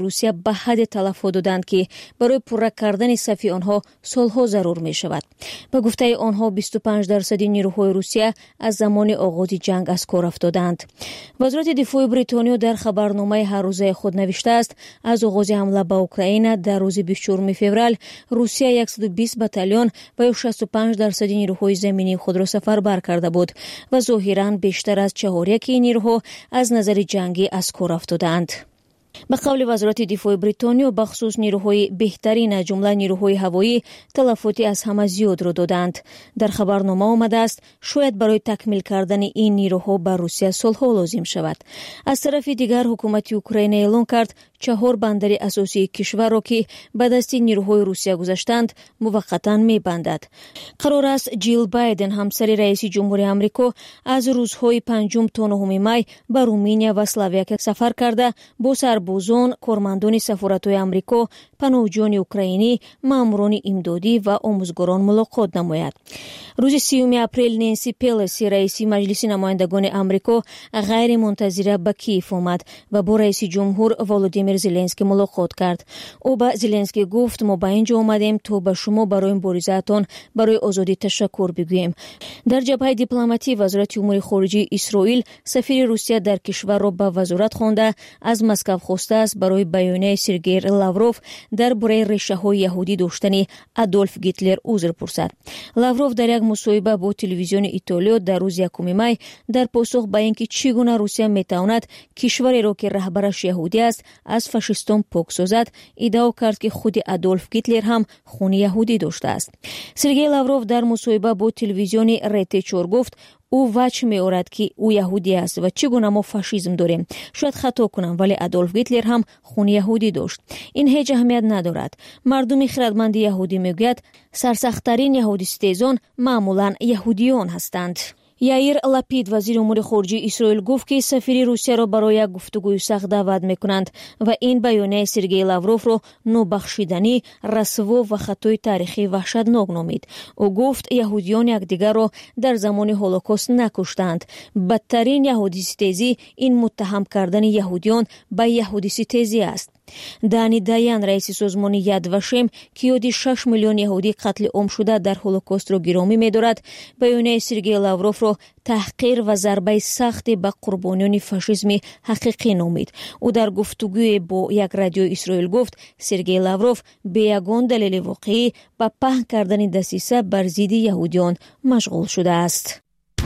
به حد تلفات دادند که برای پوره کردن صف آنها سالها ضرور می شود. به گفته آنها 25% نیروهای روسیه از زمان آغاز جنگ از کار افتادند. وزارت دفاع بریتانیا در خبرنامه هر روزه خود نوشته است از آغاز حمله به اوکراین در روز 24 فوریه روسیه 120 بتالون و 65% نیروهای زمینی خود را سفربر کرده بود و ظاهراً بیشتر از 4/5 نیروها از نظر جنگی از کار افتادند. به قول وزارت دفاع بریتانیا بخصوص نیروهای بهترین از جمله نیروهای هوایی تلفاتی از همه زیاد را دادند. در خبرنامه آمده است شاید برای تکمیل کردن این نیروها به روسیه سالها لازم شود. از طرف دیگر حکومت اوکراین اعلام کرد 4 بندر اساسی کشور را که به دست نیروهای روسیه گذاشتند موقتا می‌بندد. قرار است جیل بایدن همسر رئیس جمهوری آمریکا از روزهای 5 تا 9 می به رومانیا و اسلواکیه سفر کرده با سربازان، کارمندان سفارت‌های آمریکا، پناهجویان اوکراینی، ماموران امدادی و آموزگاران ملاقات نماید. روز 30 اپریل نانسی پلوسی رئیس مجلس نمایندگان آمریکا غیر منتظره به کیف آمد و با رئیس جمهور ولودیمیر زلنسکی ملاقات کرد. او به زلنسکی گفت ما به اینجا آمدیم تا به شما برای مبارزه‌تان برای آزادی تشکر بگوییم. در جبهه دیپلماتی وزارت امور خارجه اسرائیل سفیر روسیه در کشور را به وزارت خوانده از مسکو خواسته است برای بیانیه سرگئی لاوروف درباره ریشه‌های یهودی داشتن آدولف هیتلر عذر پرسد. لاوروف در یک مصاحبه با تلویزیون ایتالیا در روز 1 می در پاسخ به اینکه چگونه روسیه میتواند کشوری را که رهبرش یهودی است از فاشیستان پاک سازد ادعا کرد که خود آدولف هیتلر هم خون یهودی داشته است. سرگئی لاوروف در مصاحبه با تلویزیون RT 4 گفت او وجه می آورد که او یهودی است و چگونه ما فاشیسم داریم. شاید خطا کنم ولی آدولف هیتلر هم خون یهودی داشت. این هیچ اهمیت ندارد. مردم خردمند یهودی میگوید سرسخت‌ترین یهودی ستیزان معمولاً یهودیان هستند. یائیر لاپید وزیر امور خارجه اسرائیل گفت که سفیر روسیه را برای یک گفتگوی سخت دعوت میکنند و این بیانیه سرگئی لاوروف را نابخشودنی، رسوا و خطای تاریخی وحشتناک نامید. او گفت یهودیان یکدیگر را در زمان هولوکاست نکشتند. بدترین یهودی ستیزی این متهم کردن یهودیان به یهودی ستیزی است. دانی دایان رئیس سازمان ید وشم که یاد 6 میلیون یهودی قتل عام شده در هولوکاست را گرامی می‌دارد بیانیه سرگئی لاوروف را تحقیر و ضربه سخت به قربانیان فاشیسم حقیقی نامید. او در گفتگوی با یک رادیو اسرائیل گفت سرگئی لاوروف به یگان دلیل واقعی به پهن کردن دسیسه بر ضد یهودیان مشغول شده است.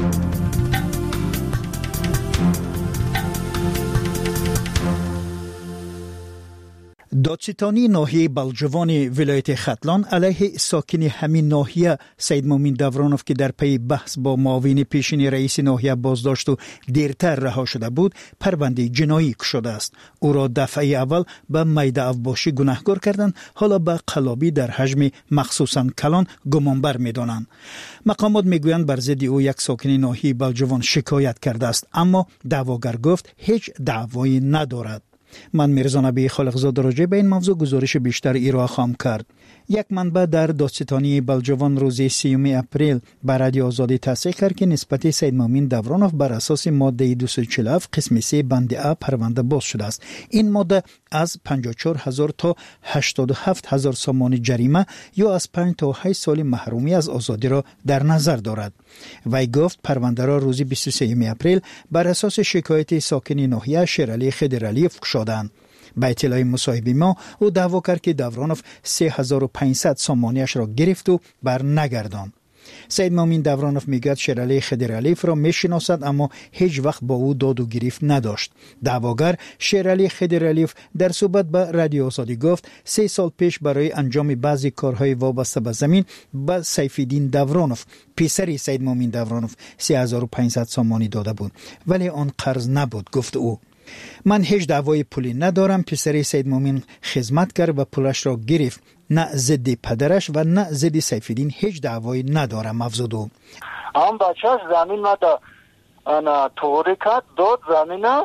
دادستانی ناحیه بلجوان ولایت ختلان علیه ساکن همین ناحیه سید مومن دورانوف که در پی بحث با معاون پیشین رئیس ناحیه بازداشت و دیرتر رها شده بود پرونده جنایی شده است. او را دفعه اول به میده افباشی گناهکار کردند، حالا به قلابی در حجم مخصوصا کلان گمانبر می‌دانند. مقامات میگویند بر ضد او یک ساکن ناحیه بلجوان شکایت کرده است، اما دعواگر گفت هیچ دعوایی ندارد. من میرزا نبی خالقزاده راجع به این موضوع گزارش بیشتر ارائه خواهم کرد. یک منبع در دادستانی بلجوان روز 30 اپریل بر رادیو آزادی تصریح کرد که نسبت سید مومن دورانوف بر اساس ماده 247 قسم 3 بند ا پرونده باز شده است. این ماده از 54,000 تا 87,000 سامان جریمه یا از 5 تا 8 سال محرومی از آزادی را در نظر دارد. وی گفت پرونده را روز 23 اپریل بر اساس شکایت ساکن ناحیه شیرعلی خضرعلی فشردند. به اطلاع مصاحبه ما او دعوا کرد که دورانوف 3500 سامانیش را گرفت و بر نگرداند. سید مومن دورانوف میگوید شیرعلی خضرعلی را میشناسد اما هیچ وقت با او داد و گرفت نداشت. دعواگر شیرعلی خضرعلی در صحبت به رادیو آزادی گفت 3 سال پیش برای انجام بعضی کارهای وابسته به زمین به سیفالدین دورانوف پسر سید مومن دورانوف 3500 سامانی داده بود ولی آن قرض نبود. گفت او من هیچ دعوای پولی ندارم. پسر سید مومن خدمت کرد و پولش را گرفت. نه ضد پدرش و نه ضد سیفالدین هیچ دعوایی ندارم. افزود او هم بچه‌اش زمین ما دا انا توریکات داد زمینه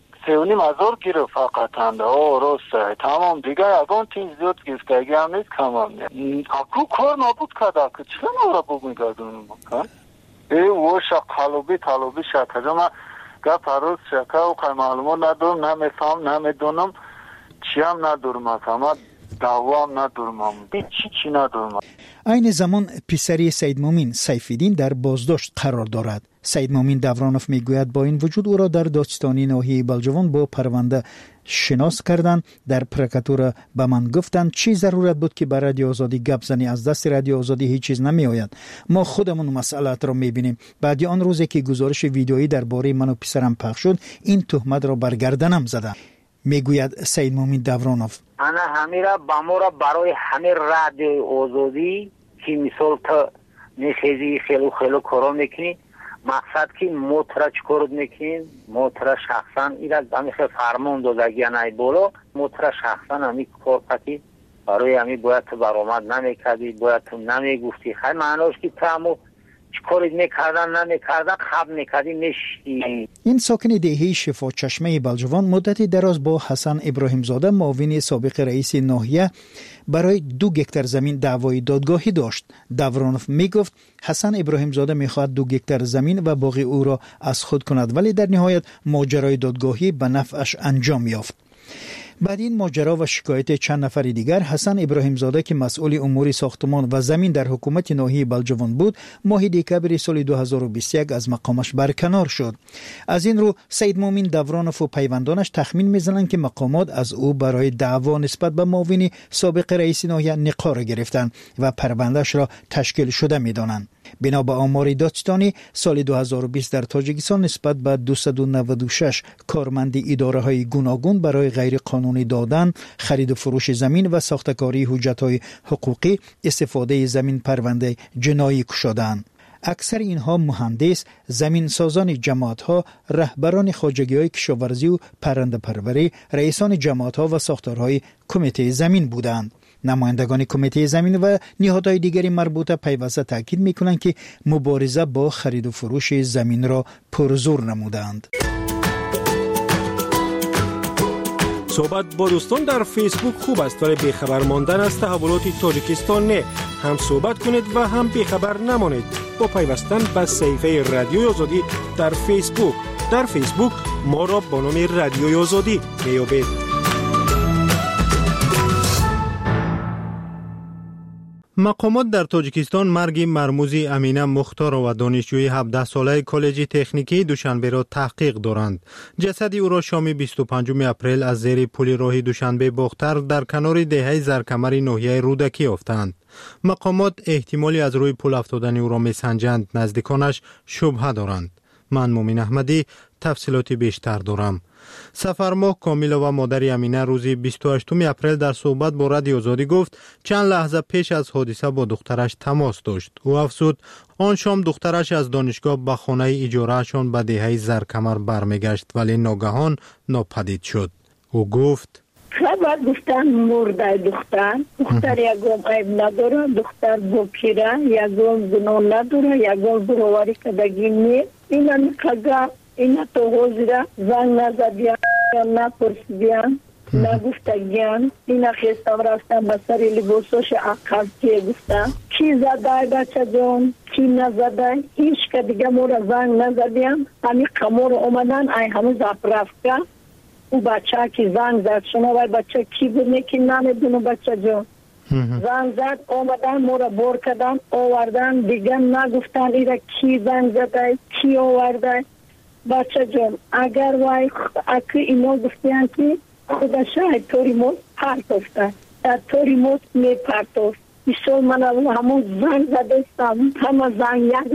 3,500 گرفت فقط هم او روسته تمام دیگه اگون تین زیاد گرفتگی هم نیست کمام نیست اکو کار نبود کده که چرا نورا بگیگردون مکن ای وشا قلوبی طلوبی شکر ما گفت روز شکر و که معلومات ندارم نمیفهم نمیدونم چی هم ندارم، اما دعوا هم ندارم، چی ندارم. این زمان پسری سید مومین سیفالدین در بازداشت قرار دارد. سید مومین دورانوف میگوید با این وجود او را در دادستانی ناحیه بلجوان با پرونده شناس کردند. در پرکاتور به من گفتند چی ضرورت بود که بر رادیو آزادی گپ زنی، از دست رادیو آزادی هیچ چیز نمی آید، ما خودمون مسئلات را میبینیم. بعد آن روزی که گزارش ویدیویی درباره من و پسرم پخش شد این تهمت را بر گردنم زدند، میگوید سید مومین دورانوف. انا همیرا بامورا برای همه رادیو آزادی که مثال تا نخیزی خیلو کارا میکنی، مقصد که موترا چکارد میکنین، موترا شخصا ایراد همیشه فرمان دادگی نای بولو، موترا شخصا همی کار پتی برای همی باید تو برآمد نمیکردی، باید تو نمیگفتی، خیلی معناش که تامو چکارید میکردن نمیکردن خب میکردی نشتی. این ساکن دهه شفا چشمه بلجوان مدتی دراز با حسن ابراهیم زاده معاون سابق رئیس ناحیه برای 2 گکتر زمین دعوای دادگاهی داشت. دورانوف میگفت حسن ابراهیم زاده میخواهد 2 گکتر زمین و باقی او را از خود کند، ولی در نهایت ماجرای دادگاهی به نفعش انجام یافت. بعد این ماجرا و شکایت چند نفر دیگر، حسن ابراهیم زاده که مسئول امور ساختمان و زمین در حکومت ناحیه بلجوان بود، ماه دکبر سال 2021 از مقامش برکنار شد. از این رو سید مومین دورانوف و پیوندانش تخمین میزنند که مقامات از او برای دعوا نسبت به معاون سابق رئیس ناحیه نقار گرفتند و پروندهش را تشکیل شده میدانند. بنا به آمار دادستانی سال 2020 در تاجیکستان نسبت به 296 کارمند اداره های گوناگون برای غیر قانونی دادن، خرید و فروش زمین و ساختکاری حجت های حقوقی استفاده زمین پرونده جنایی گشودند. اکثر اینها مهندس، زمین سازان جماعت ها، رهبران خواجگی های کشاورزی و پرنده پروری، رئیسان جماعت ها و ساختارهای کمیته زمین بودند. نمایندگان کمیته زمین و نهادهای دیگری مربوطه پیوسته تاکید میکنند که مبارزه با خرید و فروش زمین را پرزور نمودند. صحبت با دوستان در فیسبوک خوب است، ولی بیخبر ماندن از تحولات تاجیکستان نه. هم صحبت کنید و هم بیخبر نمانید با پیوستن به صفحه رادیوی آزادی در فیسبوک. در فیسبوک ما را با نام رادیوی آزادی میابید. مقامات در تاجیکستان مرگ مرموزی امینه مختار و دانشجوی 17 ساله کالج تکنیکی دوشنبه را تحقیق دارند. جسد او را شام 25 اپریل از زیر پل راه دوشنبه باختر در کنار دهه زرکمر ناحیه رودکی یافتند. مقامات احتمالی از روی پل افتادن او را میسنجند، نزدیکانش شبهه دارند. من مومن احمدی تفصیلات بیشتر دارم. سفرماه کامیلا و مادر امینه روز 28 اپریل در صحبت با رادیو آزادی گفت چند لحظه پیش از حادثه با دخترش تماس داشت. او افزود آن شام دخترش از دانشگاه به خانه اجارهشان به دهه زرکمر برمیگشت ولی ناگهان ناپدید شد. او گفت خبر گفتن مرده دختر یکم عیب نداره، دختر بکیره، یکم گناه نداره، یکم برآوری کردگی نیست. اینا نکگه اینا تو حوزیره زنگ نزدیم، نپرسیدیم، نگفتگیم. اینا خیستم رفتم به سری لباسوش عقب که گفتم کی زده بچه جان کی نزده، هیچ که دیگه مورا زنگ نزدیم. همی قمور اومدن ای همون زب رفته او بچه که زنگ زد شما وای بچه کی بود نکی نمیدونو بچه جان زنگ زد اومدن مورا بور کردن آوردن دیگه نگفتن ایره کی زنگ زده کی آورده. بچه جان اگر وای اکی اینا گفتیان که خدا شاید توری موت پرتوفته در توری موت می پرتوفت ایشون من همون زنگ زده استم همه زنگ یک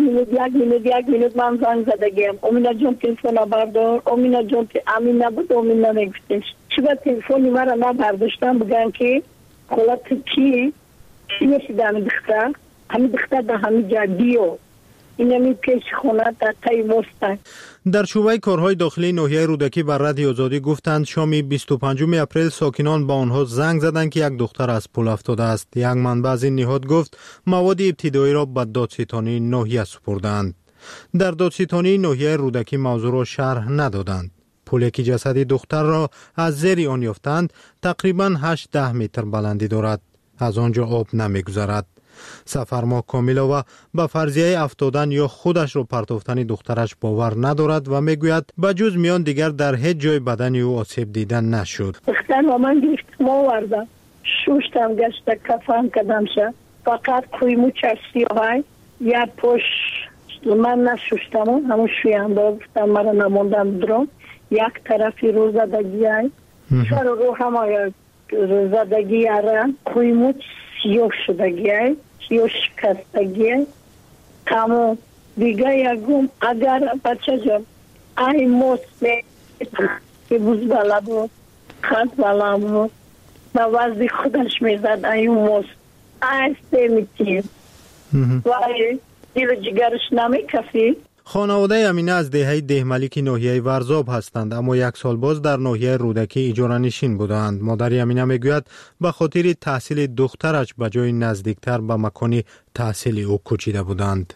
مینوت من زنگ زده گیم. امینا جون تلفن بردار، امینا جون امین نبود، امینا نگفتش چی با تلفنی مرا نبرداشتن بگن که خلط کی نشیدم دختر همین دختر در همین جدیو اینمی پیش خونه در تایی وستن. در شعبه کارهای داخلی ناحیه رودکی بر رادیو آزادی گفتند شام 25 اپریل ساکنان با آنها زنگ زدند که یک دختر از پل افتاده است. یک منبع از این نهاد گفت مواد ابتدایی را به دادستانی ناحیه سپردند. در دادستانی ناحیه رودکی موضوع را شرح ندادند. پلی که جسد دختر را از زیر آن یافتند تقریباً 8-10 متر بلندی دارد. از آنجا آب نمیگذرد. سفرما کامیلووا به فرضیه افتادن یا خودش رو پرتافتن دخترش باور ندارد و میگوید بجز میان دیگر در هیچ جای بدن او آسیب دیدن نشد. دختر من گرفتم آوردم شوشتم گشت کفن کدم شد فقط کویمو چشتی های یا پوش من نشوشتم همون شویم گفتم مرا نموندم درم یک طرفی رو زدگی های سر رو همه رو زدگی ها کویمو سیاه شدگی های سیاه شکستگی های تمام دیگه یکم اگر بچه جان ای موست که بوز بالا بود خط بالا بود و وزی خودش میزد ای موست ای سمیتیم و ای دیل جگرش نمیکفی. خانواده امینه از دهه دهملیک ناحیه ورزاب هستند اما یک سال باز در ناحیه رودکی اجاره نشین بودند. مادر امینه میگوید به خاطر تحصیل دخترش به جای نزدیکتر به مکان تحصیل او کوچیده بودند.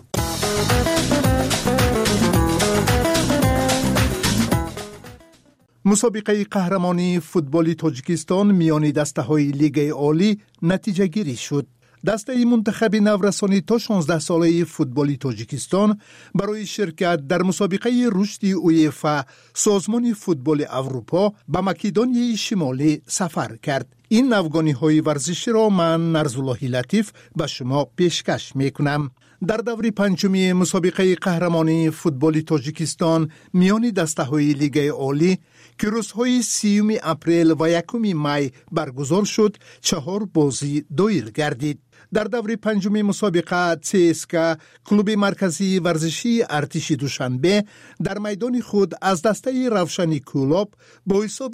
مسابقه قهرمانی فوتبال تاجیکستان میان دسته‌های لیگ عالی نتیجه گیری شد. دسته منتخب نورسانی تا 16 ساله فوتبال تاجیکستان برای شرکت در مسابقه رشد اویفا سازمان فوتبال اروپا به مکدونیای شمالی سفر کرد. این نوگانی‌های ورزشی را من نرزالله لطیف به شما پیشکش میکنم. در دور پنجمی مسابقه قهرمانی فوتبال تاجیکستان میان دسته‌های لیگ عالی که روزهای 30 اپریل و 1 می برگزار شد 4 بازی دویل گردید. در دور پنجمی مسابقه CSKA کلوب مرکزی ورزشی ارتش دوشنبه در میدان خود از دسته روشنی کلوب با حساب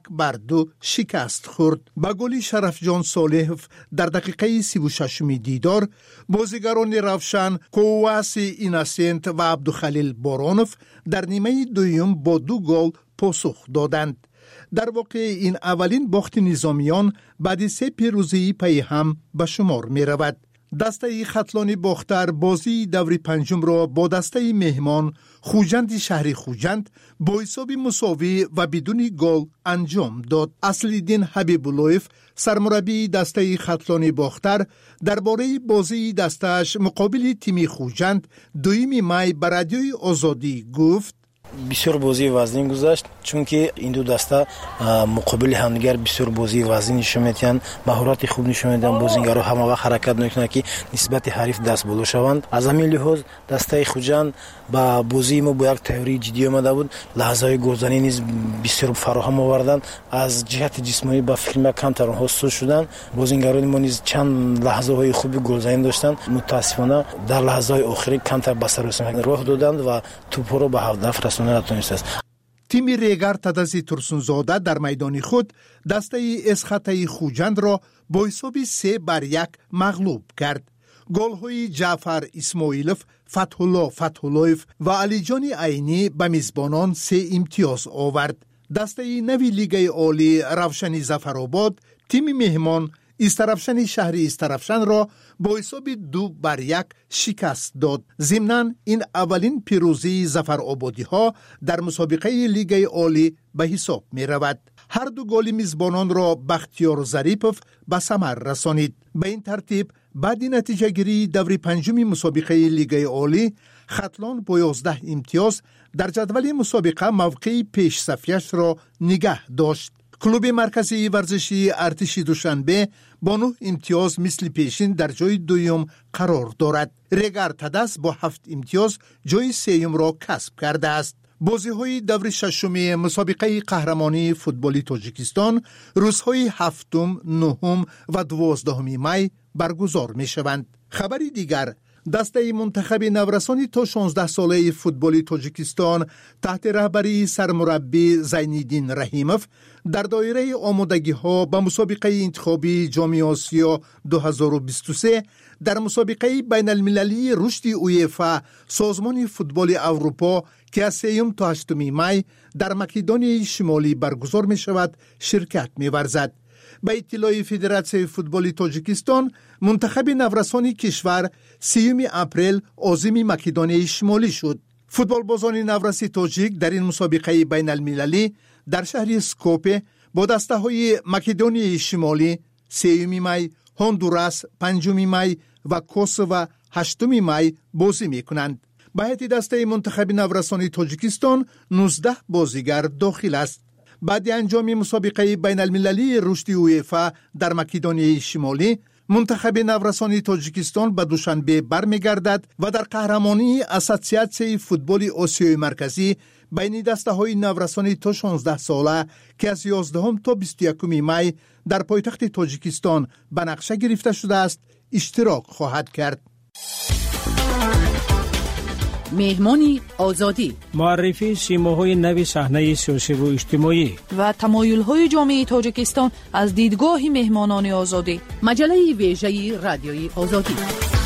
1-2 شکست خورد. با گل شرف جان صالح در دقیقه 36 دیدار بازیگران روشن کوواس ایناسنت و عبدالخلیل بارانوف در نیمه دوم با 2 گل پاسخ دادند. در واقع این اولین باخت نظامیان بعد 3 پیروزی پی هم به شمار می رود. دسته خطلانی باختر بازی دور پنجم را با دسته مهمان خوجند شهر خوجند با حساب مساوی و بدون گل انجام داد. اصلالدین حبیب‌اللهیف سرمربی دسته خطلانی باختر درباره بازی دستش مقابل تیم خوجند 2 می به رادیوی آزادی گفت: بسیار بازی وزنی گذشت چون که این دو دسته مقابل همدیگر بسیار بازی وزنی نشون میدن، مهارت خوب نشون میدن، بازیگرا همه وقت حرکت میکنن که نسبت حریف دست بالا شوند. از همین لحاظ دسته خوجند با بازی ما با یک تئوری جدی آمده بود. لحظه‌های گلزنی نیز بسیار فراهم آوردن. از جهت جسمانی با فیلم کمتر آنها سود شدن. بازیگران ما نیز چند لحظه‌های خوبی گلزنی داشتند. متاسفانه در لحظه‌های آخری کمتر به سر راه دادند و توپ را به هدف رساندند. تیم ریگر تدزی ترسونزاده در میدان خود دسته اسخطه خوجند را با حساب 3-1 مغلوب کرد. گل‌های جعفر اسماعیلوف، فتح‌الله فتح‌اللهیف و علی جان عینی به میزبانان 3 امتیاز آورد. دسته نوی لیگ عالی روشنی ظفرآباد تیم مهمان استرفشن شهر استرفشن را با حساب 2-1 شکست داد. ضمناً این اولین پیروزی ظفرآبادی ها در مسابقه لیگ عالی به حساب می رود. هر 2 گل میزبانان را بختیار ظریفوف به ثمر رسانید. به این ترتیب بعد نتیجه گیری دور پنجم مسابقه لیگ عالی خطلان با 11 امتیاز در جدول مسابقه موقع پیش صفیش را نگه داشت. کلوب مرکزی ورزشی ارتش دوشنبه با 9 امتیاز مثل پیشین در جای دوم قرار دارد. ریگر تدس با 7 امتیاز جای سوم را کسب کرده است. بازی‌های دور ششم مسابقه قهرمانی فوتبال تاجیکستان روزهای 7، 9 و 12 می برگزار می‌شوند. خبری دیگر: دسته منتخب نورسانی تا 16 ساله فوتبال تاجیکستان تحت رهبری سرمربی زینالدین رحیموف در دایره آمادگی‌ها به مسابقه انتخابی جام آسیا 2023 در مسابقه بین المللی رشد اویفا سازمان فوتبال اروپا که از 3 تا 8 می در مکدونیای شمالی برگزار می شود شرکت می ورزد. به اطلاع فدراسیون فوتبال تاجیکستان منتخب نورسانی کشور 3 اپریل عازم مکدونیای شمالی شد. فوتبال بازان نورسی تاجیک در این مسابقه بین المللی در شهر سکوپه با دسته های مکدونیای شمالی 3 می، هندوراس 5 می و کوسوو 8 می بازی میکنند. به هیئت دسته منتخب نورسانی تاجیکستان 19 بازیگر داخل است. بعد انجام مسابقه بین المللی رشد اویفا در مکدونیای شمالی، منتخب نورسانی تاجیکستان به دوشنبه برمیگردد و در قهرمانی اسوسیاسیون فوتبال آسیای مرکزی بین دسته‌های نورسانی تا 16 ساله که از 11 تا 21 می در پایتخت تاجیکستان به نقشه گرفته شده است اشتراک خواهد کرد. مهمانی آزادی، معرفی سیماهای نو صحنه سیاسی و اجتماعی و تمایل‌های جامعه تاجیکستان از دیدگاه مهمانان آزادی. مجله ویژه رادیوی آزادی.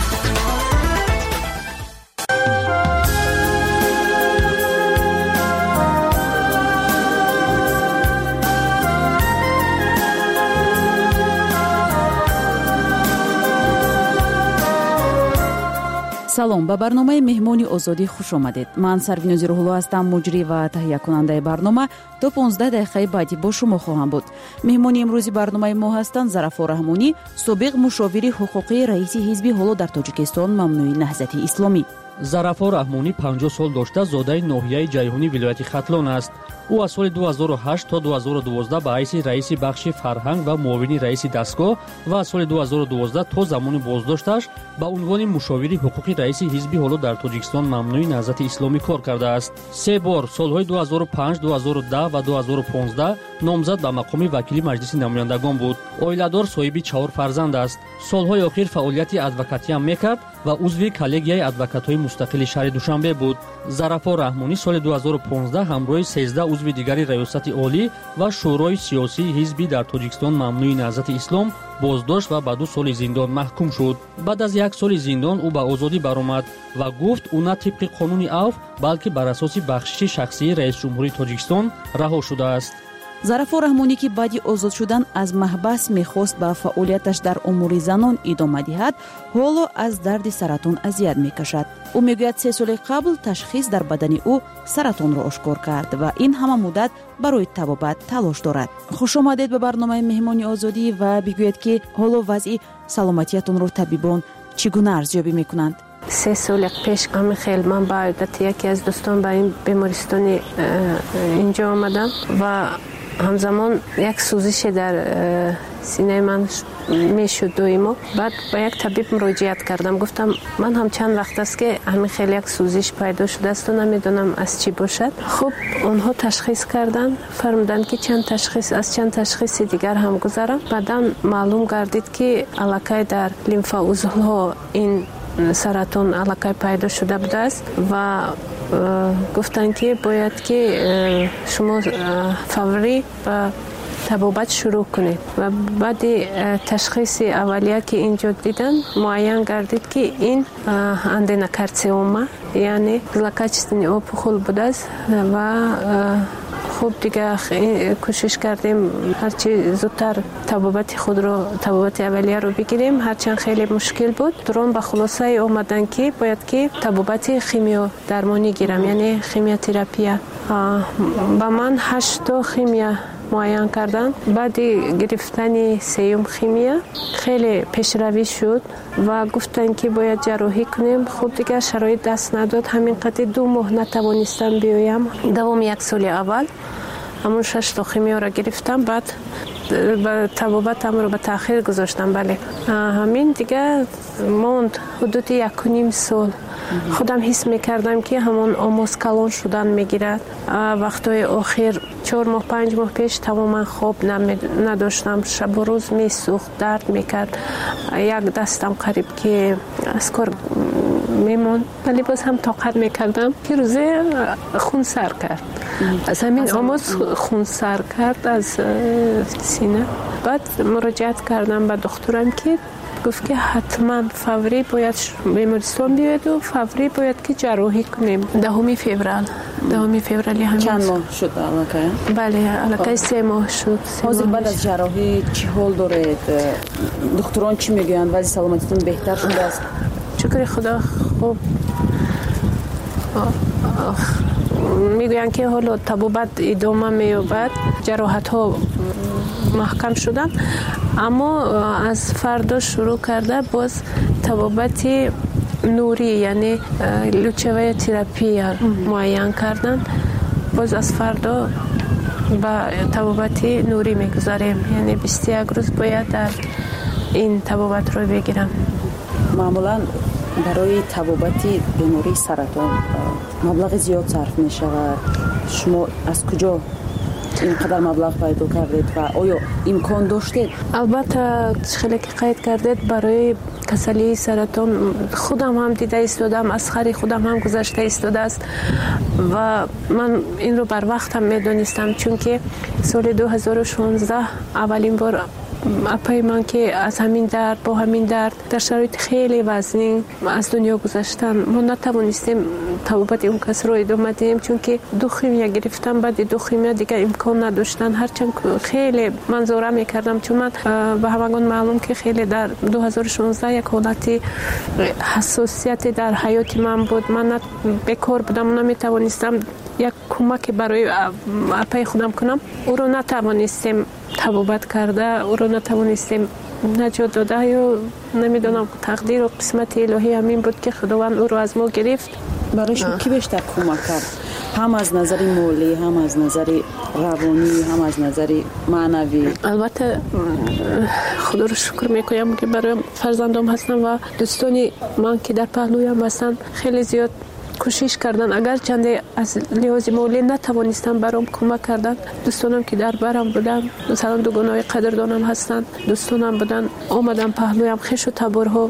салом, ба барномаи меҳмони озодӣ хуш омадед. ман Сарвинӯзи Рӯҳулло ҳастам, муҷрӣ ва таҳиякунандаи барнома. то 15 дақиқаи баъдӣ бо шумо хоҳам буд. меҳмони имрӯзи барномаи мо ҳастанд Зарафор Раҳмонӣ, собиқ мушовири ҳуқуқии раиси ҳизби ҳоло дар Тоҷикистон Мамнӯи Наҳзати Исломӣ. Зарафор Раҳмонӣ 50 сол дошта зодаи ноҳияи Ҷайҳунӣ вилояти Хатлон аст. ӯ аз соли 2008 то 2012 ба ҳайси раиси бахши фарҳанг ва муовини раиси дастгоҳ ва аз соли 2012 то замони боздошташ ба унвони мушовири ҳуқуқи раиси ҳизби ҳоло дар Тоҷикистон Мамнӯи Наҳзати Исломӣ кор кардааст. 3 бор солҳои 2005, 2010 ва 2015 номзад ба мақоми вакили Маҷлиси намояндагон буд. Оиладор, соҳиби 4 фарзанд аст. солҳои охир фаъолияти адвокатиам мекард ва узви коллегияи адвокатҳои мустақили шаҳри Душанбе буд. Зарафор Раҳмонӣ соли 2015 ҳамроҳи 13 узви дигари раёсати олӣ ва шӯрои сиёсии ҳизби дар Тоҷикистон Мамнӯи Наҳзати Ислом боздошт ва ба 2 соли зиндон маҳкум шуд. баъд аз 1 соли зиндон ӯ ба озодӣ баромад ва гуфт ӯ на тибқи қонуни авф, балки бар асоси бахшиши шахсии раисҷумҳурии Тоҷикистон раҳо шудааст. Зарафор Раҳмонӣ ки баъди озод шудан аз маҳбас мехост ба фаъолияташ дар умури занон идома диҳад, ҳоло аз дарди саратон азият мекашад. ӯ мегӯяд 3 соли қабл ташхис дар бадани ӯ саратонро ошкор кард ва ин ҳама муддат барои табобат талош дорад. хушомадед ба барномаи меҳмони озодӣ ва бигӯед ки ҳоло вазъи саломатиятонро табибон чӣ гуна арзёбӣ мекунанд? 3 соли пеш амихел ман ба одати яке аз дӯстон ба ин бемористони инҷо омадам ва ҳамзамон як сӯзише дар синаи ман мешуд доимо. баъд ба як табиб муроҷиат кардам, гуфтам ман ҳам чанд вақт аст ки ҳамин хел як сӯзиш пайдо шудаасту намедонам аз чӣ бошад. хуб онҳо ташхис карданд, фармуданд ки аз чанд ташхиси дигар ҳам гузарам. баъдан маълум гардид ки аллакай дар лимфаузлҳо ин саратон аллакай пайдо шуда будааст ва гуфтанд ки бояд ки шумо фаврӣ ба табобат шурӯъ кунед. ва баъди ташхиси аввалия ки инҷо дидан муайян гардид ки ин аденокарциома, яъне злокачественный опухол будааст ва хуб дига кӯшиш кардем ҳарчи зудтар табобати аввалияро бигирем, ҳарчанд хеле мушкил буд. турон ба хулосае омадан ки бояд ки табобати химиодармонӣ гирам, яъне химиотерапия. ба ман 8 то химия муайян карданд. баъди гирифтани 3-ум химия хеле пешравӣ шуд ва гуфтанд ки бояд ҷарроҳӣ кунем. хуб дигар шароит даст надод, ҳамин қадри 2 моҳ натавонистам биёям. давоми 1 соли аввал ҳамон 6 то химиёро гирифтам, баъд табобатамро ба таъхир гузоштам. бале ҳамин дигар монд ҳудуди 1.5 сол. худам ҳис мекардам ки ҳамон омоз калон шудан мегирад. вақтҳои охир 4 моҳ 5 моҳ пеш тамоман хоб надоштам, шабу рӯз месӯхт, дард мекард. як дастам қариб ки аз кор мемонд, вале боз ҳам тоқат мекардам ки рӯзе хунсар кард. аз ҳамин омоз хунсар кард аз сина. баъд муроҷиат кардам ба духтурам ки гуфт ки ҳатман фаврӣ бояд бемористон биёеду фаврӣ бояд ки ҷарроҳӣ кунем. 10 феврали ҳамин. чанд моҳ шуд аллакай? бале аллакай 3 моҳ шуд. ҳозир баъд аз ҷарроҳӣ чӣ ҳол доред? духтурон чӣ мегӯянд? вазъи саломатитон беҳтар шудааст? шукри худо. хуб میگویند که حالا طبابت ادامه مییابد، جراحت ها محکم شدن، اما از فردا شروع کرده باز طبابت نوری یعنی لوچوه تراپی معین کردن. باز از فردا با طبابت نوری میگذاریم، یعنی 21 روز باید در این طبابت رو بگیرم. معمولا برای طبابت بیماری سرطان مبلغ زیاد صرف می شود. شما از کجا اینقدر مبلغ پیدا کردید و آیا امکان داشتید؟ البته خیلی که قید کردید، برای کسلی سرطان خودم هم دیده ایستادم، از خری خودم هم گذشته ایستاده است و من این رو بر وقت هم میدونستم، چون که سال 2016 اولین بار اپای من که از همین درد با همین درد در شرایط خیلی وزنی از دنیا گذشتن، ما نتوانستیم طبابت اون کس رو ادامه دهیم، چون که دو خیمیا گرفتم، بعد دو خیمیا دیگه امکان نداشتن. هرچند خیلی منظوره میکردم، چون من به همگان معلوم که خیلی در 2016 یک حالت حساسیت در حیات من بود، من بیکار بودم، نمیتوانستم یک کمک برای اپای خودم کنم، او رو نتوانستیم طبابت کرده، او رو نتوانستیم نجات داده، یا نمیدونم تقدیر و قسمت الهی همین بود که خداوند او رو از ما گرفت. برای شما کی بیشتر کمک کرد؟ هم از نظر مالی، هم از نظر روانی، هم از نظر معنوی؟ البته خدا رو شکر میکنم که برای فرزندم هستم و دوستانی من که در پهلویم هستن خیلی زیاد کوشش کردن، اگر چنده از لحاظ مالی نتوانستم برام کمک کردن. دوستانم که در برم بودن، مثلا دوگانای قدردانم هستن، دوستانم بودن آمدن پهلویم، خش و تبرها،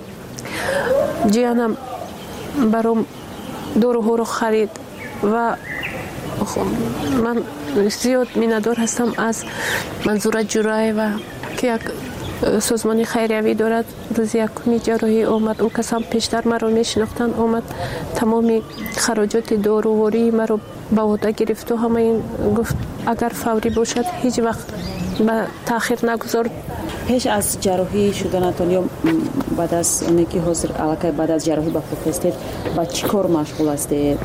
جیانم برام دورو رو خرید و من زیاد میندار هستم از منظور جرای و که یک سازمانی خیریوی دارد. روز یکمی جراحی آمد، او کسان پیشتر مرا میشناختن، آمد تمامی خراجات داروواری مرا به عهده گرفت و همه این گفت اگر فوری باشد هیچ وقت به تاخیر نگذار. پیش از جراحی شدنتان یا بعد از اونی که حاضر علاقه بعد از جراحی با خود هستید با چی کار مشغول هستید؟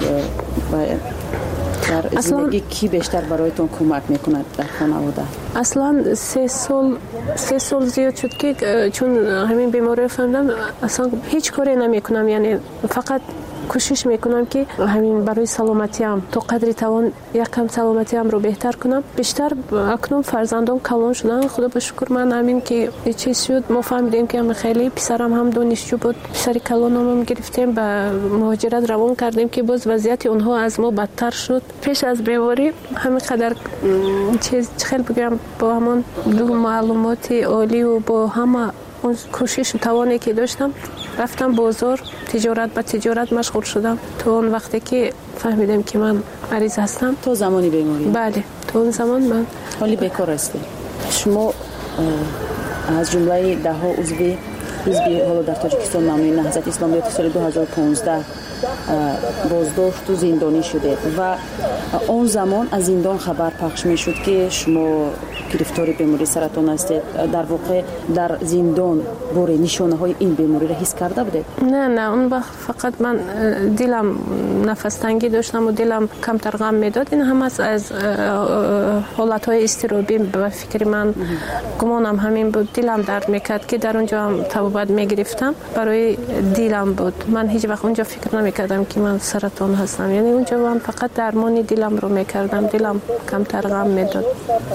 در زندگی کی بیشتر برایتون کمک میکند در خانواده؟ اصلا 3 سال زیاد شد که چون همین بیماری فهمیدم اصلا هیچ کاری نمیکنم، یعنی فقط کوشش میکنم که همین برای سلامتیم تا قدری توان یکم سلامتیم رو بهتر کنم. بیشتر اکنون فرزندان کلان شدن، خدا به شکر. من همین که چیز شد ما فهمیدیم که هم خیلی پسرم هم دانشجو بود، پسر کلانم هم گرفتیم به مهاجرت روان کردیم که باز وضعیت اونها از ما بدتر شد. پیش از بیماری همین قدر چیز خیلی بگم با همون دو معلومات عالی و با همه اون کوشش و توانی که داشتم رفتم بازار، تجارت مشغول شدم تا اون وقتی که فهمیدم که من مریض هستم. تو زمانی بیماری؟ بله، تو اون زمان من حالی بیکار هستی. شما از جمله 10 عضو حزب حالا در تاجیکستان نامی نهضت اسلامیت سال 2015 بازداشت و زندانی شده و اون زمان از زندان خبر پخش می شد که شما گرفتار بیماری سرطان هستید. در واقع در زندان باره نشانه های این بیماری را حس کرده بودید؟ نه اون وقت فقط من دلم نفس تنگی داشتم و دلم کمتر غم میداد. این هم از حالت های اضطرابی به فکر من گمانم همین بود. دلم درد میکرد که در اونجا هم طبابت میگرفتم، برای دلم بود. من هیچ وقت اونجا فکر نمیکردم که من سرطان هستم، یعنی اونجا من فقط درمان دلم رو میکردم، دلم کمتر غم میداد.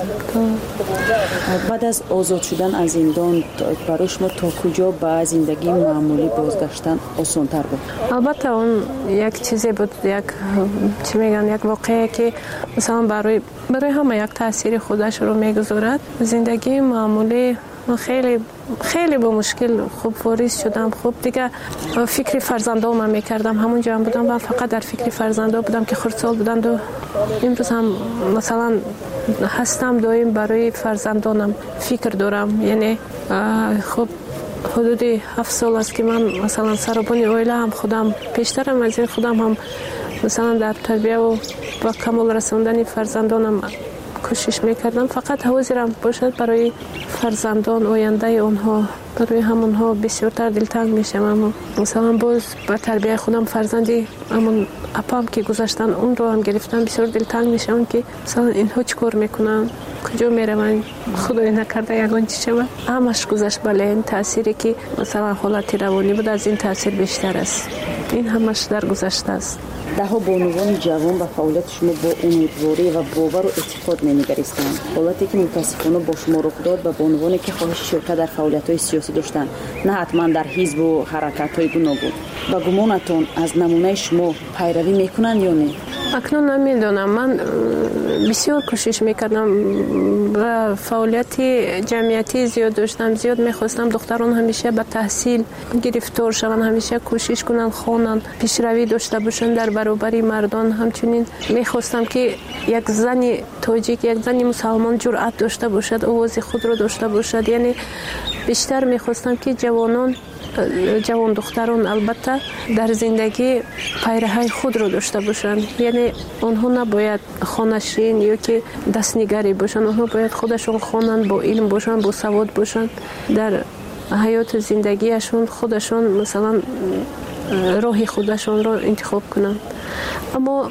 بعد از آزاد شدن از زندان برای شما تا کجا به زندگی معمولی بازگشتن آسان‌تر بود؟ البته اون یک چیزی بود، یک واقعه که مثلا برای همه یک تاثیر خودش رو میگذارد. زندگی معمولی من خیلی با مشکل خوب واریز شدم. خوب دیگه فکر فرزندام میکردم، همونجا هم بودم و فقط در فکر فرزندام بودم که خردسال بودند و امروز هم مثلا هستم دائم برای فرزندانم فکر دارم. یعنی خب حدود 7 سال است که من مثلا سربان عائله هم خودم پیشترم از این خودم هم مثلا در تربیه و با کمال رساندن فرزندانم کوشش میکردم فقط حاضرم باشد برای فرزندان آینده آنها، برای همونها بسیارتر دلتنگ میشم. مثلا باز با تربیت خودم فرزندی همون اپام که گذاشتن اون رو هم گرفتم بسیار دلتنگ میشم که مثلا اینها چیکار میکنن، کجا میروند، خدای نکرده یگان چی شود. همش گذشت. بله این تأثیری که مثلا حالت روانی بود از این تأثیر بیشتر است. این همش در گذشته است. دهها بانوان جوان به فعالیت شما با امیدواری و باور و اعتقاد می‌نگریستند. حالتی که متاسفانه با شما رخ داد به بانوانی که خواهش شرکت در فعالیت‌های سیاسی داشتند، نه حتما در حزب و حرکت‌های گوناگون. با گمانتون از نمونه شما پیروی میکنند یا نه؟ اکنون نمیدونم. من بسیار کوشش میکردم و فعالیت جمعیتی زیاد داشتم. زیاد میخواستم دختران همیشه به تحصیل گرفتار شوند، همیشه کوشش کنند خوانند، پیشروی داشته باشند در برابر مردان. همچنین میخواستم که یک زن تاجیک، یک زن مسلمان جرأت داشته باشد، آواز خود را داشته باشد. یعنی بیشتر میخواستم که جوان دختران البته در زندگی پیرهی خود را داشته باشند. یعنی آنها نباید خانشین یا که دستنگری باشند، آنها باید خودشون خوانند، با علم باشند، با سواد باشند، در حیات زندگیشون خودشون مثلا راه خودشون را انتخاب کنند. اما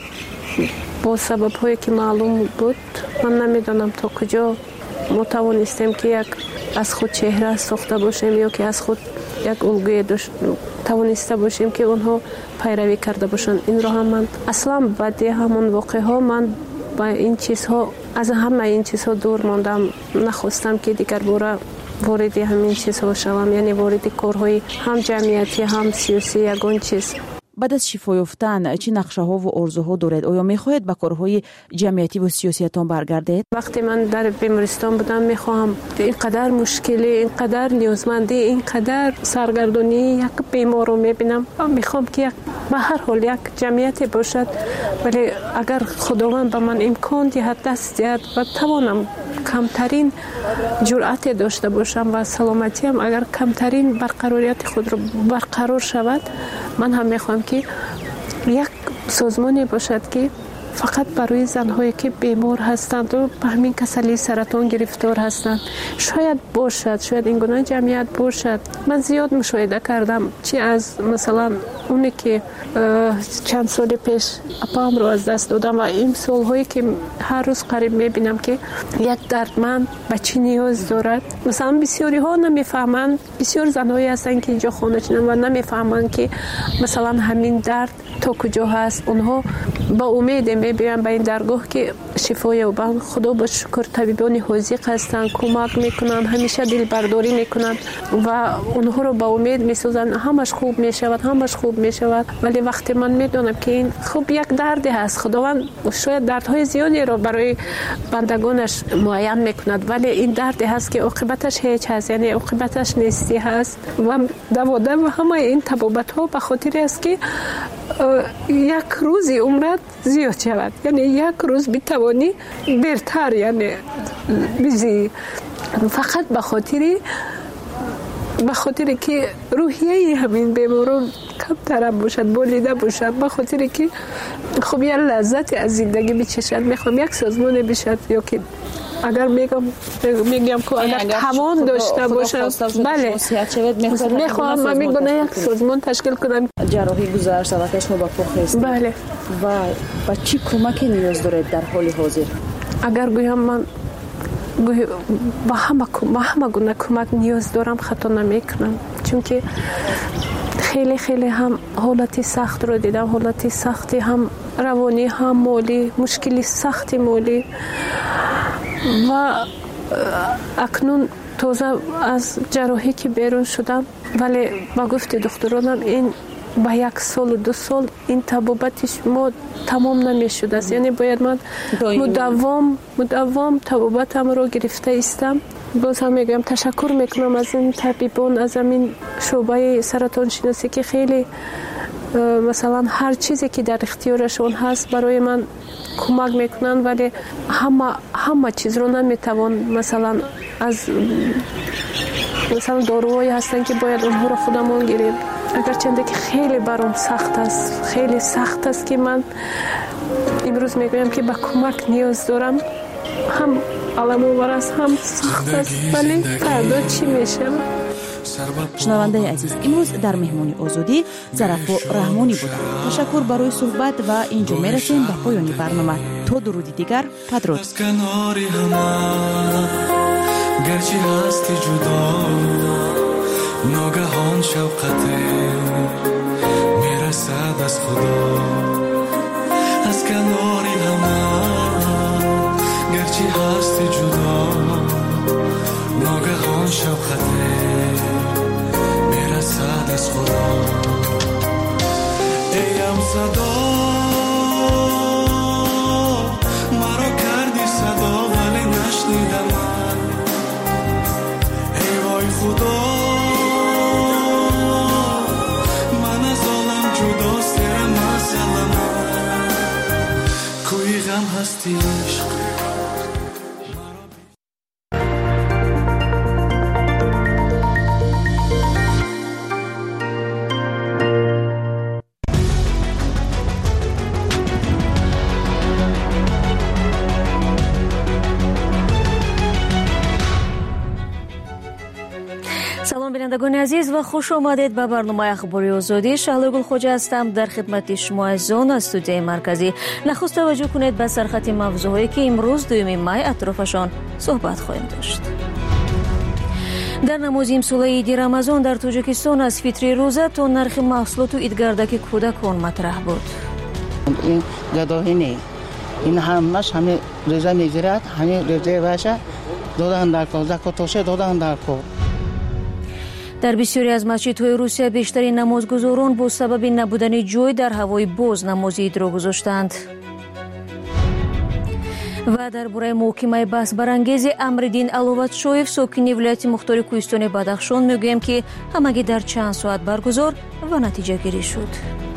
با سبب هایی که معلوم بود من نمیدانم تا کجا ما توانستیم که یک از خود چهره ساخته باشیم یا که از خود یک الگوی توانسته باشیم که اونها پیروی کرده باشند. این را هم من اصلا بعد همون واقعه ها من با این چیزها از همه این چیزها دور ماندم. نخواستم که دیگر باره وارد همین چیزها شوم، یعنی وارد کارهای هم جمعیتی هم سیاسی یگان چیز. بعد از شفا یافتن چه نقشه‌ها و آرزوها دارید؟ آیا می‌خواهید به کارهای جمعیتی و سیاسیتان برگردید؟ وقتی من در بیمارستان بودم می‌خواهم اینقدر مشکلی، اینقدر نیازمندی، اینقدر سرگردانی یک بیمار رو می‌بینم. می‌خوام که به هر حال یک جمعیتی باشد، ولی اگر خداوند به من امکان دهد، دست دهد و توانم کمترین جرأت داشته باشم و سلامتیم اگر کمترین برقراریت خود رو برقرار شود، من هم می‌خوام که یک سازمانی باشد که فقط برای زن‌هایی که بیمار هستند و به همین کسلی سرطان گرفتار هستند شاید باشد، شاید این گونه جمعیت باشد. من زیاد مشاهده کردم چی از مثلا اونی که چند سال پیش اپام رو از دست دادم و این سال‌هایی که هر روز قریب می‌بینم که یک دردمند به چی نیاز دارد. مثلا بسیاری ها نمی‌فهمند، بسیار زن‌هایی هستند که اینجا خانه‌شون و نمی‌فهمند که مثلا همین درد تا کجا هست. اونها با امید می‌بینن به این درگاه که شفا یابند. خدا با شکر طبیبان حاذق هستند، کمک میکنن، همیشه دل برداری میکنن و اونها رو با امید میسازن همش خوب میشود، همش خوب میشود. ولی وقتی من میدونم که این خوب یک دردی هست، خداوند شاید دردهای زیادی رو برای بندگانش معین میکند، ولی این دردی هست که عاقبتش هیچ هست، یعنی عاقبتش نیستی هست و دوادم و همه این تبابت ها به خاطر است که یک روزی عمرت زیاد شود، یعنی یک روز بتوانی برتر یعنی بزی، فقط به خاطر که روحیه همین بیماران کمتر باشد، بولیده باشد، به خاطر که خب یه لذت از زندگی بچشد. میخوام یک سازمان بشد یا که اگر میگم که اگر توان داشته باشم، بله میخوام من میگم یک سازمان تشکیل کنم. جراحی گذشت و شما با پخ هستید. بله. و با چی کمکی نیاز دارید در حال حاضر؟ اگر گویم من با همه گونه کمک نیاز دارم خطا نمیکنم، چون که خیلی خیلی هم حالتی سخت رو دیدم، حالتی سختی هم روانی هم مالی، مشکلی سختی مالی و اکنون تازه از جراحی که بیرون شدم، ولی با گفت دکترانم این با 1 سال و 2 سال این طبابتش ما تمام نمیشد است، یعنی باید من مداوم طبابتم رو گرفته استم. باز هم میگم تشکر میکنم از این طبیبان، از این شعبه سرطان شناسی که خیلی مثلا هر چیزی که در اختیارشون هست برای من کمک میکنن، ولی همه چیز رو نمیتوان مثلا از داروهایی هستن که باید اونها رو خودمون گیریم. اگرچنده که خیلی برام سخت است، خیلی سخت است که من امروز میگویم که به کمک نیاز دارم، هم علموبر است هم سخت است ولی فردا چی میشه؟ شنونده عزیز، امروز در مهمانی آزادی ظرفا رحمانی بودند. تشکر برای صحبت و اینجا میرسیم به پایان برنامه. تا درودی دیگر، بدرود. گرچه هستی جدا ناگهان شوقته میرسد از خدا از کناری همه گرچه هستی جدا ناگهان شوقته میرسد از خدا ایم صدا مرا کردی صدا ولی نشنیدم خدا من از عالم جدا سرم نزلم کوی غم هستی عشق بینندگان عزیز و خوش آمدید به برنامه اخباری آزادی. شهلا گل خوجا هستم در خدمت شما از آن استودیوی مرکزی. نخست توجه کنید به سرخط موضوعی که امروز 2 می اطرافشان صحبت خواهیم داشت. در نماز امسال عید رمضان در تاجیکستان از فطر روزه تا نرخ محصولات و عیدگردک کودکان مطرح بود. این گداهی نه، این همه روزه میگیرد، همه روزه باشه دادن در کار، زکاتش دادن در کار. در بسیاری از مسجدهای روسیه بیشترین نمازگزاران با سبب نبودن جای در هوای باز نماز عید را گذاشتند. و درباره محکمه بحث برانگیز امردین علواتشویف ساکن ولایت مختار کوهستان بدخشان میگویم که همگی در چند ساعت برگزار و نتیجه گیری شد.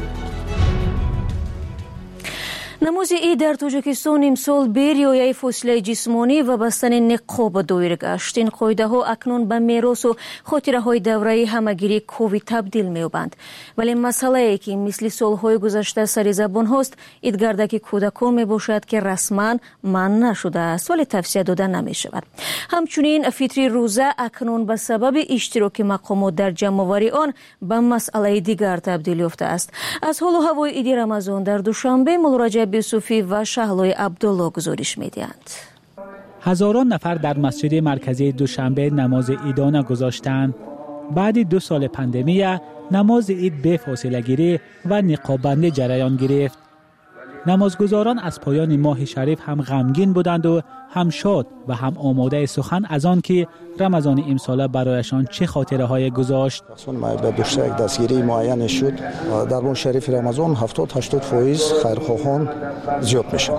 نماز عید در تاجیکستان امسال به رعایت فاصله جسمانی و بستن نقاب دایر گشت. این قاعده ها اکنون به میراث و خاطره های دوره همگیری کووید تبدیل می‌یابند. ولی مسئله ای که مثل سالهای گذشته سر زبان هاست، عیدگردک کودکان میباشد که رسما منع نشده است ولی توصیه داده نمی شود. همچنین فطر روزه اکنون به سبب اشتراک مقامات در جمع‌آوری آن به مسئله دیگر تبدیل یافته است. از حال و هوای عید رمضان در دوشنبه مولوی یوسفی و شهلای عبدالله گزارش می‌دهند. هزاران نفر در مسجد مرکزی دوشنبه نماز عیدانه گذاشتند. بعد 2 سال پاندمی نماز عید به فاصله گیری و نقاب‌بندی جریان گرفت. نمازگزاران از پایان ماه شریف هم غمگین بودند و هم شاد و هم آماده سخن از آن که رمضان امسال برایشان چه خاطره های گذاشت. به بیشتر یک دستگیری معین شد. در ماه شریف رمضان 70-80% خیرخواهان زیاد میشن.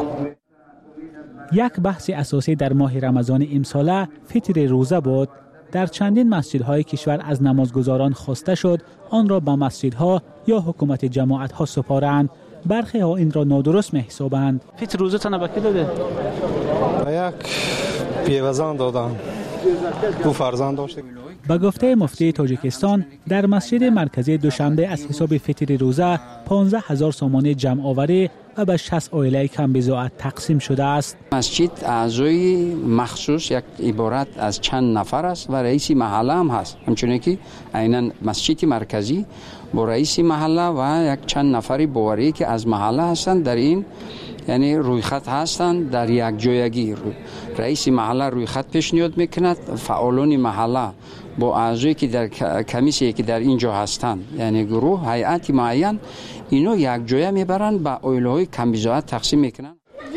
یک بحث اساسی در ماه رمضان امسال فطر روزه بود. در چندین مسجدهای کشور از نمازگزاران خواسته شد آن را به مسجدها یا حکومت جماعتها سپارند. برخی ها این را نادرست محسوبند. فطر روزه تنها به کی داده؟ به یک پیوزن دادم. 2 فرزند داشته. به گفته مفتی تاجیکستان در مسجد مرکزی دوشنبه از حساب فطر روزه 15,000 سومانی جمع آوری و به 60 عائله کم بضاعت تقسیم شده است. مسجد اعضای مخصوص یک عبارت از چند نفر است و رئیس محله هم هست. همچنین که عیناً مسجد مرکزی با رئیس محله و یک چند نفری باوری که از محله هستند در این یعنی روی خط هستند در یک جایگی. رئیس محله روی خط پیشنهاد میکند، فعالان محله با اعضایی که در کمیسی که در اینجا هستند یعنی گروه هیئت معین اینو یک جای میبرند به عائله‌های کم بضاعت تقسیم میکنند.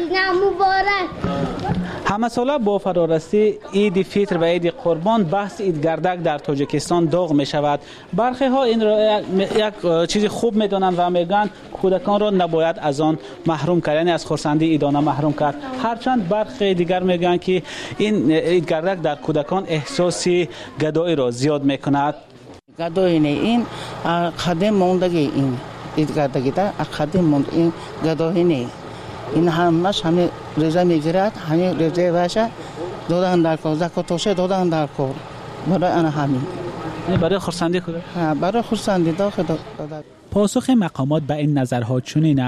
مبارک. همه ساله با فرارستی عید فطر و عید قربان بحث عیدگردک در تاجیکستان داغ می شود. برخی ها این را یک چیز خوب می دانند و میگن کودکان را نباید از آن محروم کرد، یعنی از خرسندی عیدانه محروم کرد. هرچند برخی دیگر میگن که این عیدگردک در کودکان احساس گدایی را زیاد می کند. گدایی نه، این خدمت موندگی این عیدگردکی تا خدمت موند این گدایی نه. این همه روزه میگیرد، همه روزه باشه دادن در کار، زکاتش دادن در کار. برای آن همین. برای خرسندی کودک؟ برای خرسندی داده. پاسخ مقامات به این نظرها چنین است.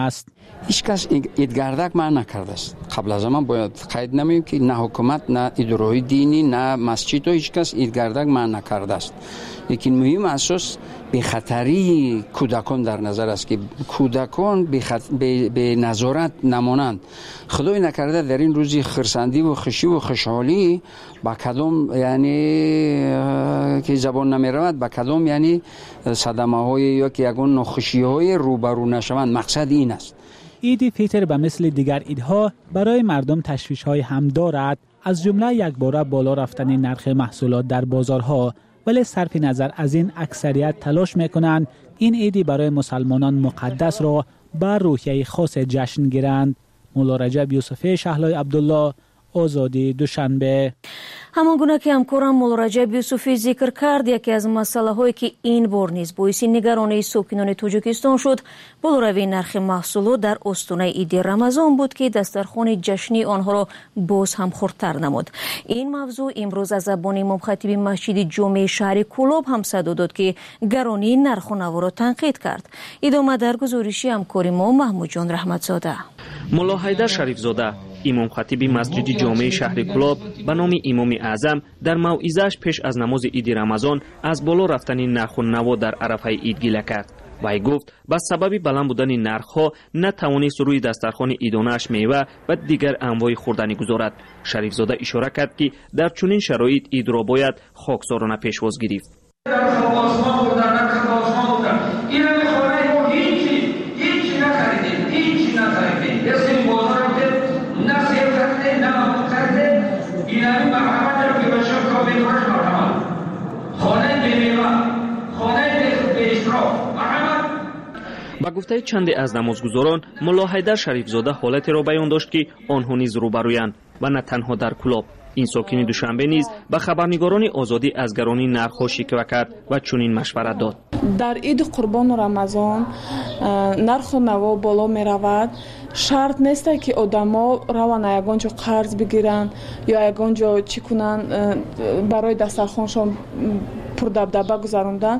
هیچ کس ایدگردک من نکرده است. قبل از من باید قید نمیم که نه حکومت نه اداره دینی نه مسجد هیچ کس ایدگردک من نکرده است. لیکن مهم اساس به خطری کودکان در نظر است که کودکان به نظارت نمانند. خدای نکرده در این روزی خرسندی و خوشی و خوشحالی با کدام یعنی که زبان نمی رود با کدام یعنی صدمه های یا که یگان ناخوشی های روبرو نشوند. مقصد این است. عید فیتر به مثل دیگر عیدها برای مردم تشویش های هم دارد، از جمله یک باره بالا رفتن نرخ محصولات در بازارها، ولی صرف نظر از این اکثریت تلاش میکنند این عیدی برای مسلمانان مقدس را بر روحیه خاص جشن گیرند. مولا رجب یوسفی شهلای عبدالله، آزادی، دوشنبه. همان گونه که همکارم مولا رجب یوسفی ذکر کرد، یکی از مسئله هایی که این بار نیز باعث نگرانی ساکنان تاجیکستان شد بالاروی نرخ محصولات در استانه عید رمضان بود که دسترخوان جشنی آنها را باز هم خردتر نمود. این موضوع امروز از زبان امام خطیب مسجد جامع شهر کلاب هم صدا داد که گرانی نرخ و نوا را تنقید کرد. ادامه در گزارش همکار ما محمود جان رحمتزاده. مولا حیدر شریف زاده امام خطیب مسجد جامع شهر کلاب به نام امام اعظم در موعظه‌اش پیش از نماز عید رمضان از بالا رفتن نرخ و نوا در عرفه عید گله کرد. وی گفت به سبب بلند بودن نرخ‌ها نتوانست روی دسترخوان عیدانه‌اش میوه و دیگر انواع خوردنی گذارد. شریف زاده اشاره کرد که در چنین شرایط عید را باید خاکسارانه پیشواز گرفت. با گفته چند از نمازگزاران، مولا حیدر شریف زاده حالتی را بیان داشت که آنها نیز روبرویند و نه تنها در کلاب. این ساکن دوشنبه نیز به خبرنگاران آزادی از گرانی نرخ‌ها شکوه کرد و چنین مشورت داد. در عید قربان و رمضان نرخ و نوا بالا می رود. شرط نیست که آدما روان یگان جا قرض بگیرند یا یگان جا چی کنند برای دسترخوانشان پر دبدبه گذراندن.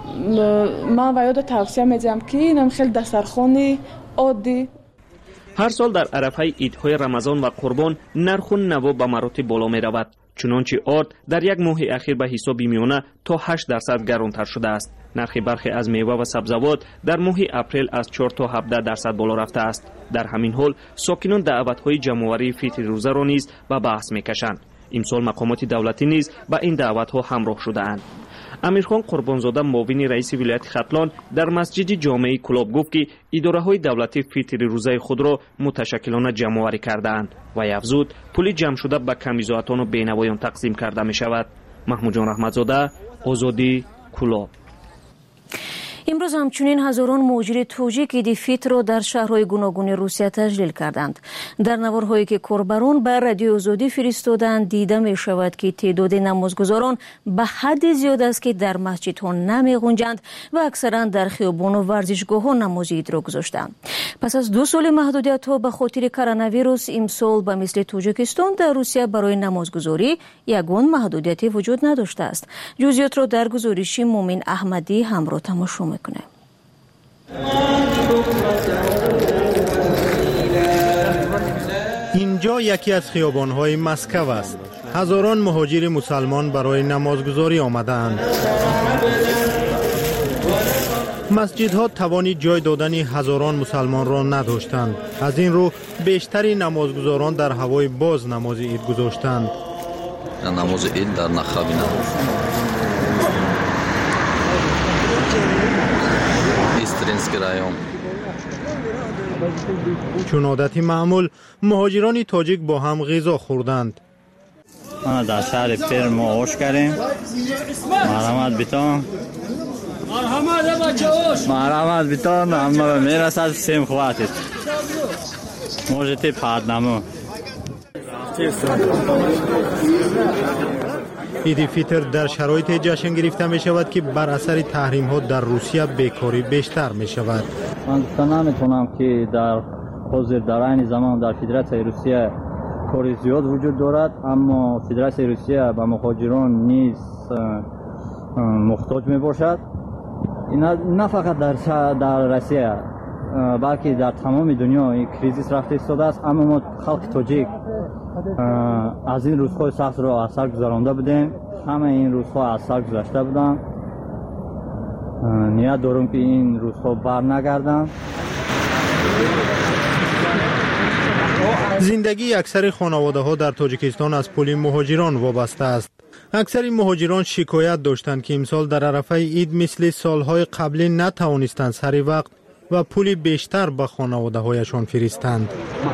من و یاد توصیه می‌دهم که اینم خیلی دسترخوان عادی. هر سال در عرفه عیدهای رمضان و قربان نرخ و نوا به مراتب بالا می رود. چنانچه آرد در یک ماه اخیر به حساب میانه تا 8% گرانتر شده است. نرخ برخی از میوه و سبزوات در ماه اپریل از 4 تا 17% بالا رفته است. در همین حال ساکنان دعوت‌های جمع‌آوری فطر روزه را نیز به بحث می‌کشند. امسال مقامات دولتی نیز به این دعوت‌ها همراه شده‌اند. امیرخان قربانزاده معاون رئیس ولایت ختلان در مسجد جامع کلاب گفت که اداره‌های دولتی فطر روزه خود را متشکلانه جمع‌آوری کرده‌اند و افزود پول جمع شده به کمیزاتان و بینوایان تقسیم کرده می‌شود. محمود جان رحمتزاده، آزادی، کلاب. امروز همچنین هزاران مهاجر تاجیک عید فطر را در شهرهای گوناگون روسیه تجلیل کردند. در نوارهایی که کاربران بر رادیو آزادی فرستادند دیده می شود که تعداد نمازگزاران به حد زیاد است که در مسجدها نمی گنجند و اکثرا در خیابان و ورزشگاه‌ها نماز عید را گذاشتند. پس از 2 سال محدودیت‌ها به خاطر کرونا ویروس امسال به مثل تاجیکستان در روسیه برای نمازگزاری یگان محدودیتی وجود نداشته است. جزئیات را در گزارش مومن احمدی همراه تماشا میکنه. اینجا یکی از خیابان‌های مسکو است. هزاران مهاجر مسلمان برای نمازگزاری آمدند. مسجدها توانی جای دادن هزاران مسلمان را نداشتند. از این رو بیشتری نمازگزاران در هوای باز نماز عید گذاشتند. نماز عید در نخابینا استرینسکی رایون. چون عادتی معمول مهاجران تاجیک با هم غذا خوردند. ما در شهر پیر ما آش کردیم. مرحمت بیتان. مرحمت بیتان. اما میرسد سیم خواتید. موجتی پردنمو. عید فطر در شرایط جشن گرفته می شود که بر اثر تحریم ها در روسیه بیکاری بیشتر می شود. من نمیتونم که در حاضر در این زمان در فدراسیون روسیه کاری زیاد وجود دارد، اما فدراسیون روسیه به مهاجران نیز محتاج می باشد. نه فقط در روسیه بلکه در تمام دنیا این کریزیس رفته ایستاده است، اما ما خلق تاجیک از این روزهای سخت رو اثر گذرانده بودیم. همه این روزها اثر گذشته بودن. نیت دارم که این روزها بر نگردن. زندگی اکثر خانواده ها در تاجیکستان از پول مهاجران وابسته است. اکثر مهاجران شکایت داشتند که امسال در عرفه عید مثل سالهای قبلی نتوانستند سری وقت و پول بیشتر به خانواده هایشان فرستند.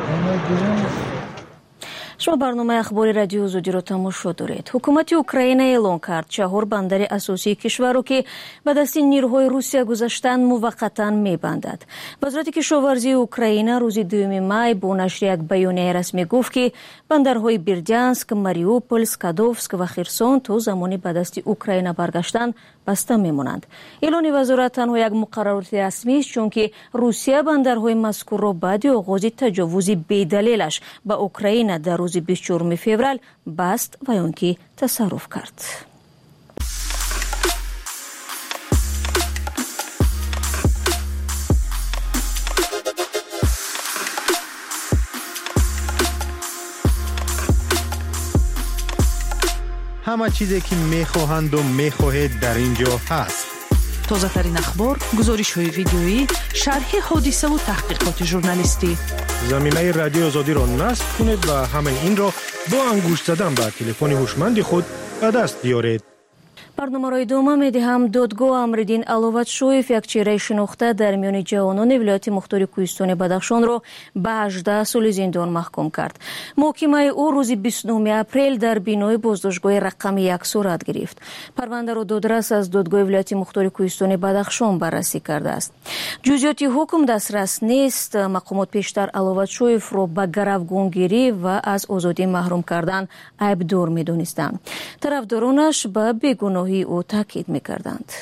شما برنامه اخبار رادیو آزادی را تماشا دارید. حکومت اوکراین اعلام کرد 4 بندر اساسی کشور را که به دست نیروهای روسیه گذاشتند موقتا میبندد. وزارت کشاورزی اوکراین روز 2 مای با نشر یک بیانیه رسمی گفت که بندرهای بیردیانسک، ماریوپول، سکادوفسک و خرسون تا زمانی به دست اوکراین برگشتن بسته میمانند. اعلان وزارت تنها یک مقررات رسمی است، چون که روسیه بندرهای مذکور را بعد آغاز تجاوز بی‌دلیلش به اوکراین در روز 24 فوریه بست و آن که تصرف کرد. همه چیزی که میخواهند و میخواهید در اینجا هست. تازه ترین اخبار، گزارش های ویدیویی، شرح حادثه و تحقیقات ژورنالیستی. زمینه رادیو آزادی را نصب کنید و همه این را با انگشت زدن به تلفن هوشمند خود به دست بیارید. برنامه را ادامه می‌دهم. دادگاه امرالدین علوتشویف یک چهره شناخته در میان جوانان ولایت مختار کوهستان بدخشان را به 18 سال زندان محکوم کرد. محاکمه او روز 29 اپریل در بینای بازداشتگاه رقم 1 صورت گرفت. پرونده را دادرس از دادگاه ولایت مختار کوهستان بدخشان بررسی کرده است. جزئیات حکم دسترس نیست. مقامات پیشتر علوتشویف را به گروگانگیری و از آزادی محروم کردن عیبدار می‌دانستند. طرفدارانش به بیگناهی او تاکید می‌کردند.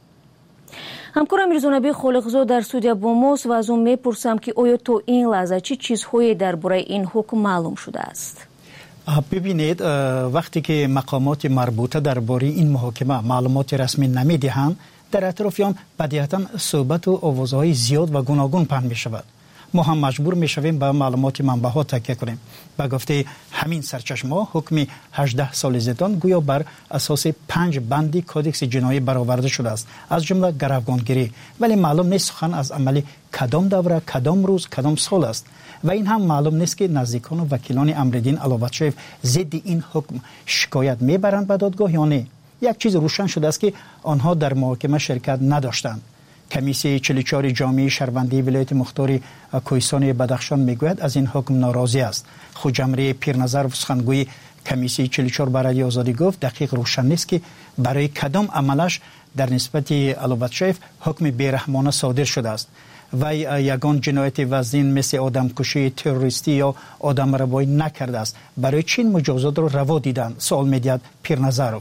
همکارم میرزانبی خالقزاد در استودیو با ماست و از اون میپرسم که آیا تا این لحظه چه چیزهایی درباره این حکم معلوم شده است؟ ببینید، وقتی که مقامات مربوطه درباره این محاکمه معلومات رسمی نمیدهند، در اطراف آن بدیهیاً صحبت و آوازهای زیاد و گوناگون پخش می‌شود. ما هم مجبور میشویم به معلومات منبع‌ها تکیه کنیم. به گفته همین سرچشمه‌ها حکم 18 سال زندان گویا بر اساس 5 بندی کدکس جنایی برآورده شده است، از جمله گروگانگیری، ولی معلوم نیست سخن از عمل کدام دوره، کدام روز، کدام سال است. و این هم معلوم نیست که نزدیکان و وکیلان امرالدین علوتشویف ضد این حکم شکایت میبرند به دادگاه یا نه. یک چیز روشن شده است که آنها در محاکمه شرکت نداشتند. کمیسیون 44 جامعه شهروندی ولایت مختار کوهستان بدخشان میگوید از این حکم ناراضی است. خوجمره پیرنظر و سخنگوی کمیسیون 44 برای آزادی گفت دقیق روشن نیست که برای کدام عملش در نسبت علوتشویف حکم بیرحمانه صادر شده است. و یگان جنایت وزین مثل آدمکشی تروریستی یا آدم ربایی نکرده است. برای چین مجازات را روا دیدند؟ سوال می‌دهد پیرنظرов.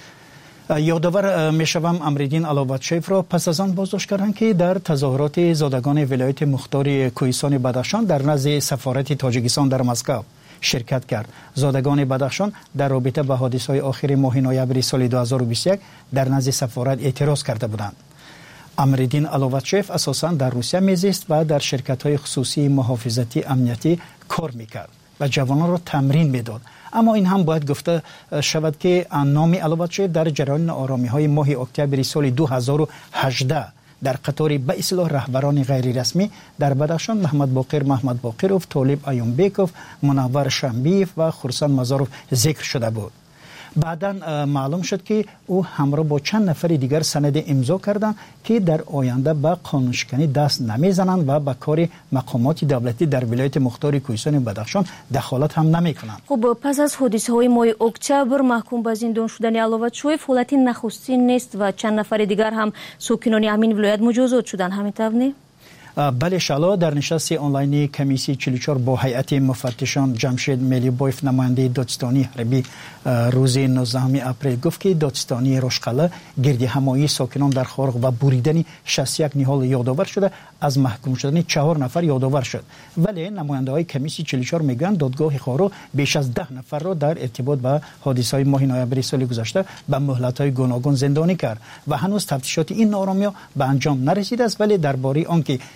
یادآور میشوم امرالدین علوتشویف را پس از آن بازداشت کردند که در تظاهرات زادگان ولایت مختار کوهستان بدخشان در نزد سفارت تاجیکستان در مسکو شرکت کرد. زادگان بدخشان در رابطه با حادثه‌های آخر ماه نوامبر سال 2021 در نزد سفارت اعتراض کرده بودند. امرالدین علوتشویف اساساً در روسیه میزیست و در شرکت‌های خصوصی محافظتی امنیتی کار میکرد و جوانان را تمرین میداد. اما این هم باید گفته شود که نام علوتشویف در جریان آرامی‌های ماه اکتبر سال 2018 در قطار به اصطلاح رهبران غیر رسمی در بدخشان محمد باقروف، طالب ایومبیکوف، منور شنبیف و خورسان مزاروف ذکر شده بود. بعداً معلوم شد که او همراه با چند نفر دیگر سند امضا کردند که در آینده به قانونشکنی دست نمیزنند و به کار مقامات دولتی در ولایت مختار کوهستان بدخشان دخالت هم نمیکنند. خب پس از حادثه‌های ماه اکتبر محکوم به زندان شدن علوتشویف حالت نخستین نیست و چند نفر دیگر هم ساکنان همین ولایت مجازات شدن، همین طور بله شالا در نشست آنلاینی کمیسیون 44 با هیئت مفتشان جمشید ملیبایف نماینده دادستانی حربی روز 19 اپریل گفت که دادستانی رشقله گرد همایی ساکنان در خارق و بریدن 61 نهال یادآور شده، از محکوم شدن 4 نفر یادآور شد. ولی نماینده های کمیسیون 44 میگن دادگاه خارق بیش از 10 نفر را در ارتباط با حادثه های ماه نوامبر سال گذشته به مهلت های گوناگون زندانی کرد و هنوز تفتیشات این نارامی‌ها به انجام نرسیده است. ولی درباره آنکه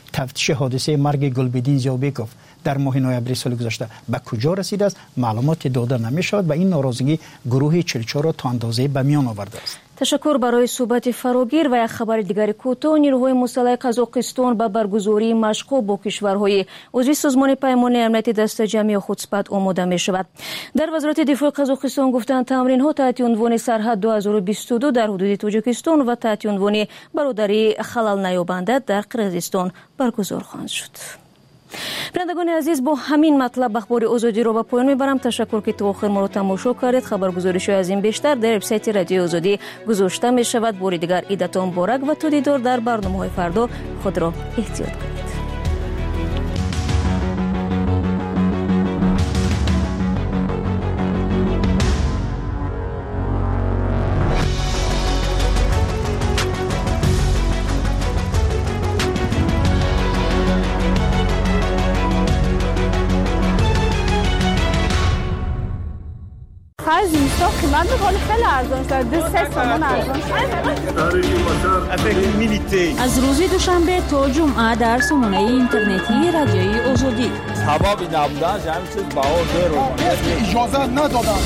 تفتیش حادثه مرگ گلبدین زیابکوف در ماه نوامبر سال گذشته به کجا رسیده است معلوماتی داده نمی‌شود و این ناراضگی گروه 44 را تا اندازه به میان آورده است. تشکر برای صحبت فراگیر و یک خبر دیگر کوتاه. نیروهای مسلح قزاقستان به برگزاری مشق‌ها با کشورهای عضو سازمان پیمان امنیتی دست جمعی خودسپد آماده می شود. در وزارت دفاع قزاقستان گفتند تمرین‌ها تحت عنوان سرحد 2022 در حدود تاجیکستان و تحت عنوان برادری خلل نیابنده در قرقیزستان برگزار خواهند شد. بینندگان عزیز، با همین مطلب اخبار آزادی را به پایان میبرم. تشکر که تا آخر ما را تماشا کردید. خبرگزاری‌های از این بیشتر در وبسایت رادیو آزادی گذاشته می شود. بار دیگر عیدتان مبارک و تا دیدار در برنامه‌های فردا. خود را احتیاط کنید. زمستان قیمت بخوری خیلی ارزان شد. 3 تومان ارزان شد. از روز دوشنبه تا جمعه در سامانه اینترنتی رادیوی آزادی سبب نبودن همین چیز بهار دیر اجازه ندادن.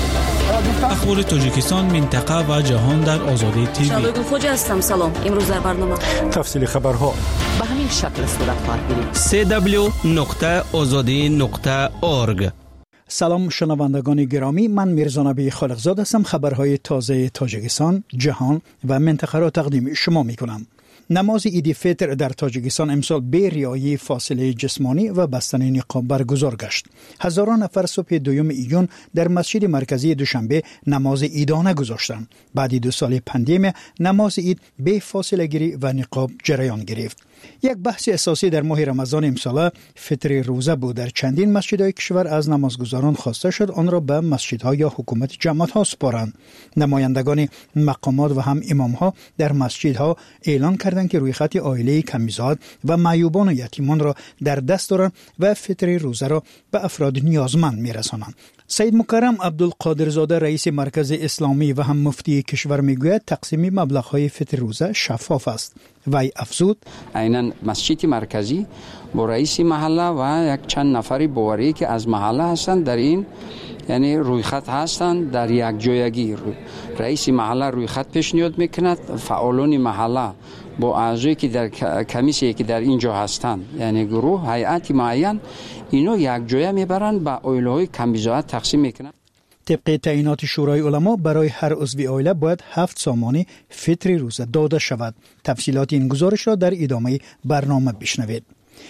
اخبار تاجیکستان، منطقه و جهان در آزادی تیوی. شادو خوجا هستم. سلام. امروز در برنامه تفصیل خبرها به همین شکل صورت خواهد گرفت. www.azadi.org. سلام شنوندگان گرامی، من میرزا نبی خالقزاد هستم. خبرهای تازه تاجیکستان، جهان و منطقه را تقدیم شما میکنم. نماز عید فطر در تاجیکستان امسال به رعایت فاصله جسمانی و بستن نقاب برگزار گشت. هزاران نفر صبح 2 ایون در مسجد مرکزی دوشنبه نماز عیدانه گذاشتند. بعد 2 سال پندمی نماز عید به فاصله گیری و نقاب جریان گرفت. یک بحث اساسی در ماه رمضان امسال فطر روزه بود. در چندین مسجدهای کشور از نمازگزاران خواسته شد آن را به مسجدها یا حکومت جماعت‌ها سپارند. نمایندگان مقامات و هم امام‌ها در مسجدها اعلان کردند که روی خط عائله کمیزاد و معیوبان و یتیمان را در دست دارند و فطر روزه را به افراد نیازمند می‌رسانند. سید مکرم عبدالقادرزاده رئیس مرکز اسلامی و هم مفتی کشور میگوید تقسیم مبلغ‌های فطر روزه شفاف است. وی افزود عیناً مسجد مرکزی با رئیس محله و یک چند نفری باوری که از محله هستند در این یعنی روی خط هستند در یک جایگی رئیس محله روی خط پیشنهاد میکند فعالان محله با اعضایی که در کمیسیه که در اینجا هستند یعنی گروه هیئت معین اینو یک جای میبرند به عائله‌های کمبیزاد تقسیم میکنند. طبق تعیینات شورای علما برای هر عضو عائله باید 7 سامان فطر روزه داده شود. تفصیلات این گزارش را در ادامه برنامه بشنوید.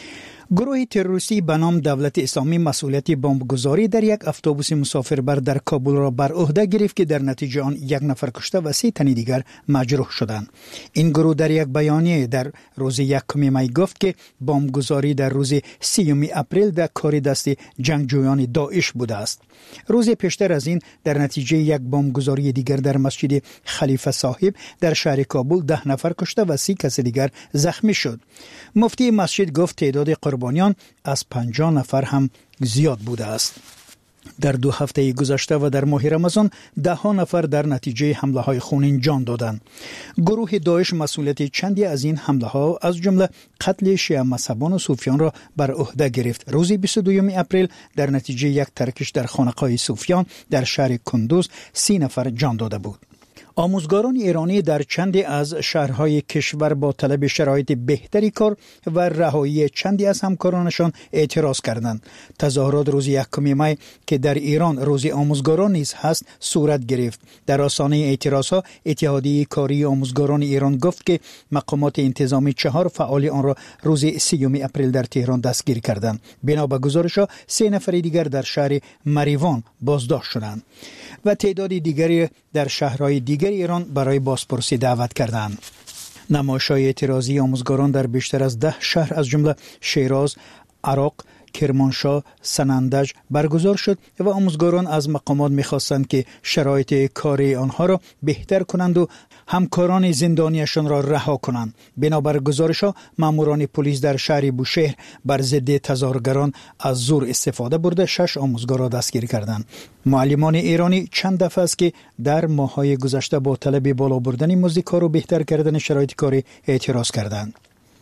گروه تروریستی به نام دولت اسلامی مسئولیت بمبگذاری در یک اتوبوس مسافربر در کابل را بر عهده گرفت که در نتیجه آن 1 نفر کشته و 3 تن دیگر مجروح شدند. این گروه در یک بیانیه در روز 1 می گفت که بمبگذاری در روز 30 اپریل در کار دست جنگجویان داعش بوده است. روز پیشتر از این در نتیجه یک بمبگذاری دیگر در مسجد خلیفه صاحب در شهر کابل 10 نفر کشته و 30 کس دیگر زخمی شد. مفتی مسجد گفت تعداد قربانیان از 50 نفر هم زیاد بوده است. در 2 هفته گذشته و در ماه رمضان 10 نفر در نتیجه حمله های خونین جان دادند. گروه داعش مسئولیت چندی از این حمله ها از جمله قتل شیعه مذهبان و صوفیان را بر عهده گرفت. روز 22 اپریل در نتیجه یک ترکش در خانقاه صوفیان در شهر کندوز 30 نفر جان داده بود. آموزگاران ایرانی در چندی از شهرهای کشور با طلب شرایط بهتری کار و رهایی چندی از همکارانشان اعتراض کردند. تظاهرات روز 1 می که در ایران روز آموزگاران نیز هست صورت گرفت. در آستانه اعتراضها اتحادیه کاری آموزگاران ایران گفت که مقامات انتظامی 4 فعال آن را روز 30 اپریل در تهران دستگیر کردند. بنا به گزارش‌ها 3 نفر دیگر در شهر مریوان بازداشت شدند و تعداد دیگری در شهرهای دیگر ایران برای بازپرسی دعوت کردند. نمایش‌های اعتراضی آموزگاران در بیشتر از 10 شهر از جمله شیراز، عراق، کرمانشاه، سنندج برگزار شد و آموزگاران از مقامات می‌خواستند که شرایط کاری آنها را بهتر کنند و همکاران زندانیشان را رها کنند. بنابر گزارش‌ها ماموران پلیس در شهر بوشهر بر ضد تظاهرگران از زور استفاده برده 6 آموزگار را دستگیر کردند. معلمان ایرانی چند دفعه است که در ماه‌های گذشته با طلب بالا بردن مزد کار و بهتر کردن شرایط کاری اعتراض کردند.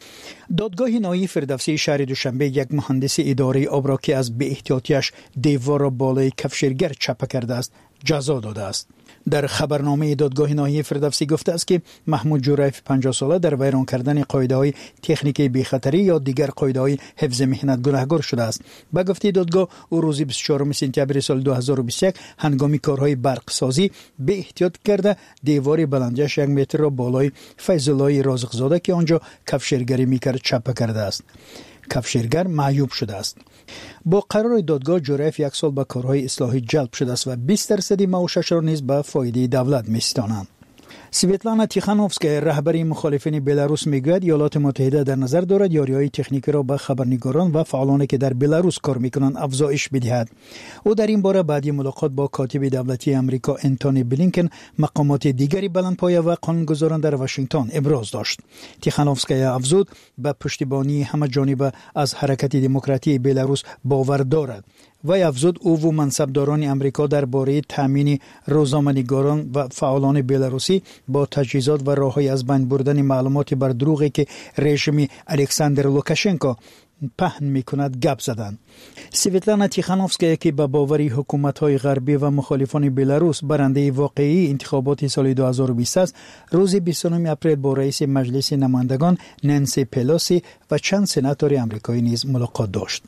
دادگاه نهایی فردوسی شهر دوشنبه یک مهندس اداره آب را که از بی‌احتیاطیش دیوار را بالای کفشیرگر چپه کرده است جزا داده است. در خبرنامه دادگاه نهایی فردوسی گفته است که محمود جوریف 50 ساله در ویران کردن قاعده‌های تکنیکی بی‌خطری یا دیگر قاعده‌های حفظ مهنت گناهکار شده است. به گفته دادگاه او روز 24 سپتامبر سال 2021 هنگام کارهای برق سازی به احتیاط کرده دیوار بلندیش 1 متر را بالای فیض الله رازقزاده که آنجا کفشیرگری می‌کرد چپه کرده است. کفشیرگر معیوب شده است. با قرار دادگاه جوریف 1 سال به کارهای اصلاحی جلب شده است و 20% معاشش را نیز به فایده دولت می‌ستانند. سویتلانا تیخانوفسکا رهبری مخالفین بلاروس میگوید ایالات متحده در نظر دارد یاریهای تکنیکی را به خبرنگاران و فعالانی که در بلاروس کار میکنند افزایش بدهد. او در این باره بعد ملاقات با کاتب دولتی امریکا انتونی بلینکن مقامات دیگری بلندپایه و قانونگذاران در واشنگتن ابراز داشت. تیخانوفسکا افزود به پشتیبانی همه جانبه از حرکت دموکراتی بلاروس باور دارد. و افزود او و منصبداران امریکا درباره تامین روزنامه‌نگاران و فعالان بلاروسی با تجهیزات و راههای از بین بردن معلومات بر دروغی که رژیم الکساندر لوکاشنکو پهن میکند گپ زدند. سویتلانا تیخانوفسکا که به باوری حکومت‌های غربی و مخالفان بلاروس برنده واقعی انتخابات سال 2020 است، روز 29 اپریل با رئیس مجلس نمایندگان نانسی پلوسی و چند سناتور آمریکایی نیز ملاقات داشت.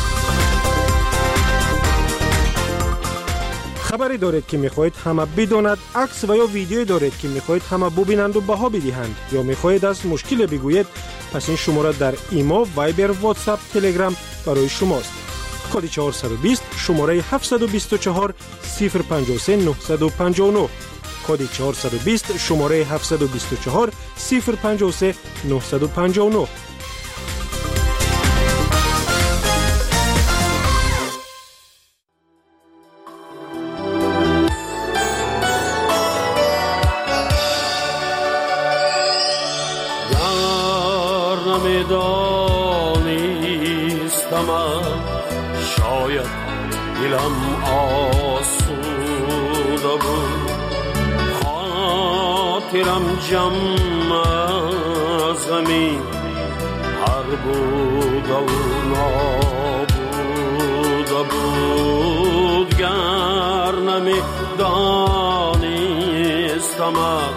خبری دارید که میخواهید همه بداند، عکس و یا ویدیویی دارید که میخواهید همه ببینند و بها بدهند یا میخواهید از مشکل بگویید، پس این شماره در ایمو، وایبر، واتساپ، تلگرام برای شماست. کد 420 شماره 724 053 959 کد 420 شماره 724 053 959. شاید دلم آسوده بود، خاطرم جمع از غمی هر بوده و نابوده بود. گر نمی دانستم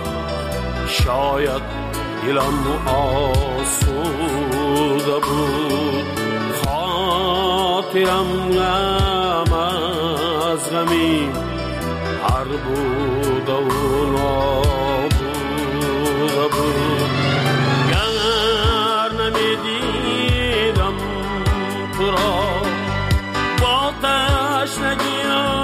شاید دلم آسوده بود، خاطرم غم از غمی هر بوده و نابوده بود. گر نمیدیدم تو را با تشنگی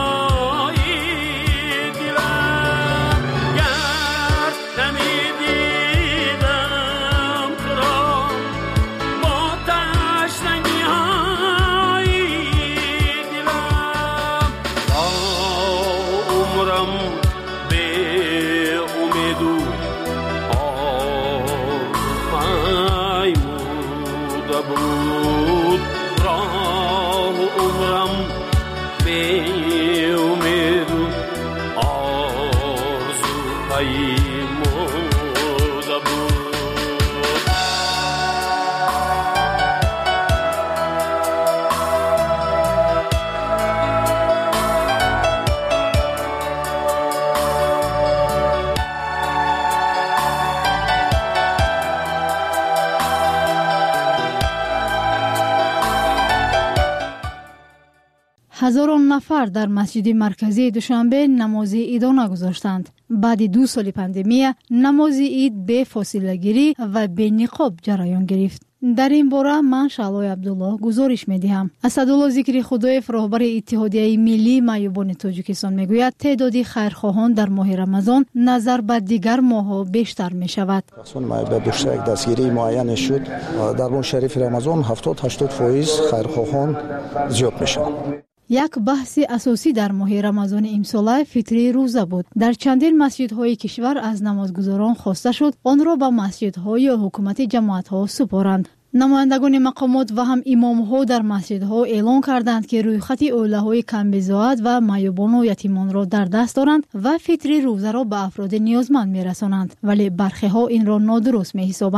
هزاران نفر در مسجد مرکزی دوشنبه نماز عید نگذاشتند. بعد 2 سال پاندمی نماز عید به فاصله گیری و به نقاب جریان گرفت. در این باره من شالای عبدالله گزارش می‌دهم. اسدالله ذکری خدایف رهبر اتحادیه ملی معیوبان تاجیکستان میگوید تعداد خیرخواهان در ماه رمضان نظر به دیگر ماه‌ها بیشتر می‌شود. به دوشتر یک دستگیری معین شد. در اون شریف رمضان 70-80% خیرخواهان زیاد میشن. یک بحث اساسی در ماه رمضان امسال فطر روزه بود. در چندین مسجدهای کشور از نمازگزاران خواسته شد آن را به مسجدها یا حکومت جماعتها سپارند. نمایندگان مقامات و هم امامها در مسجدها اعلان کردند که رویخط اوله‌های کمبزاعت و معیوبان و یتیمان را در دست دارند و فطر روزه را به افراد نیازمند می‌رسانند، ولی برخی‌ها این را نادرست می‌حسابند.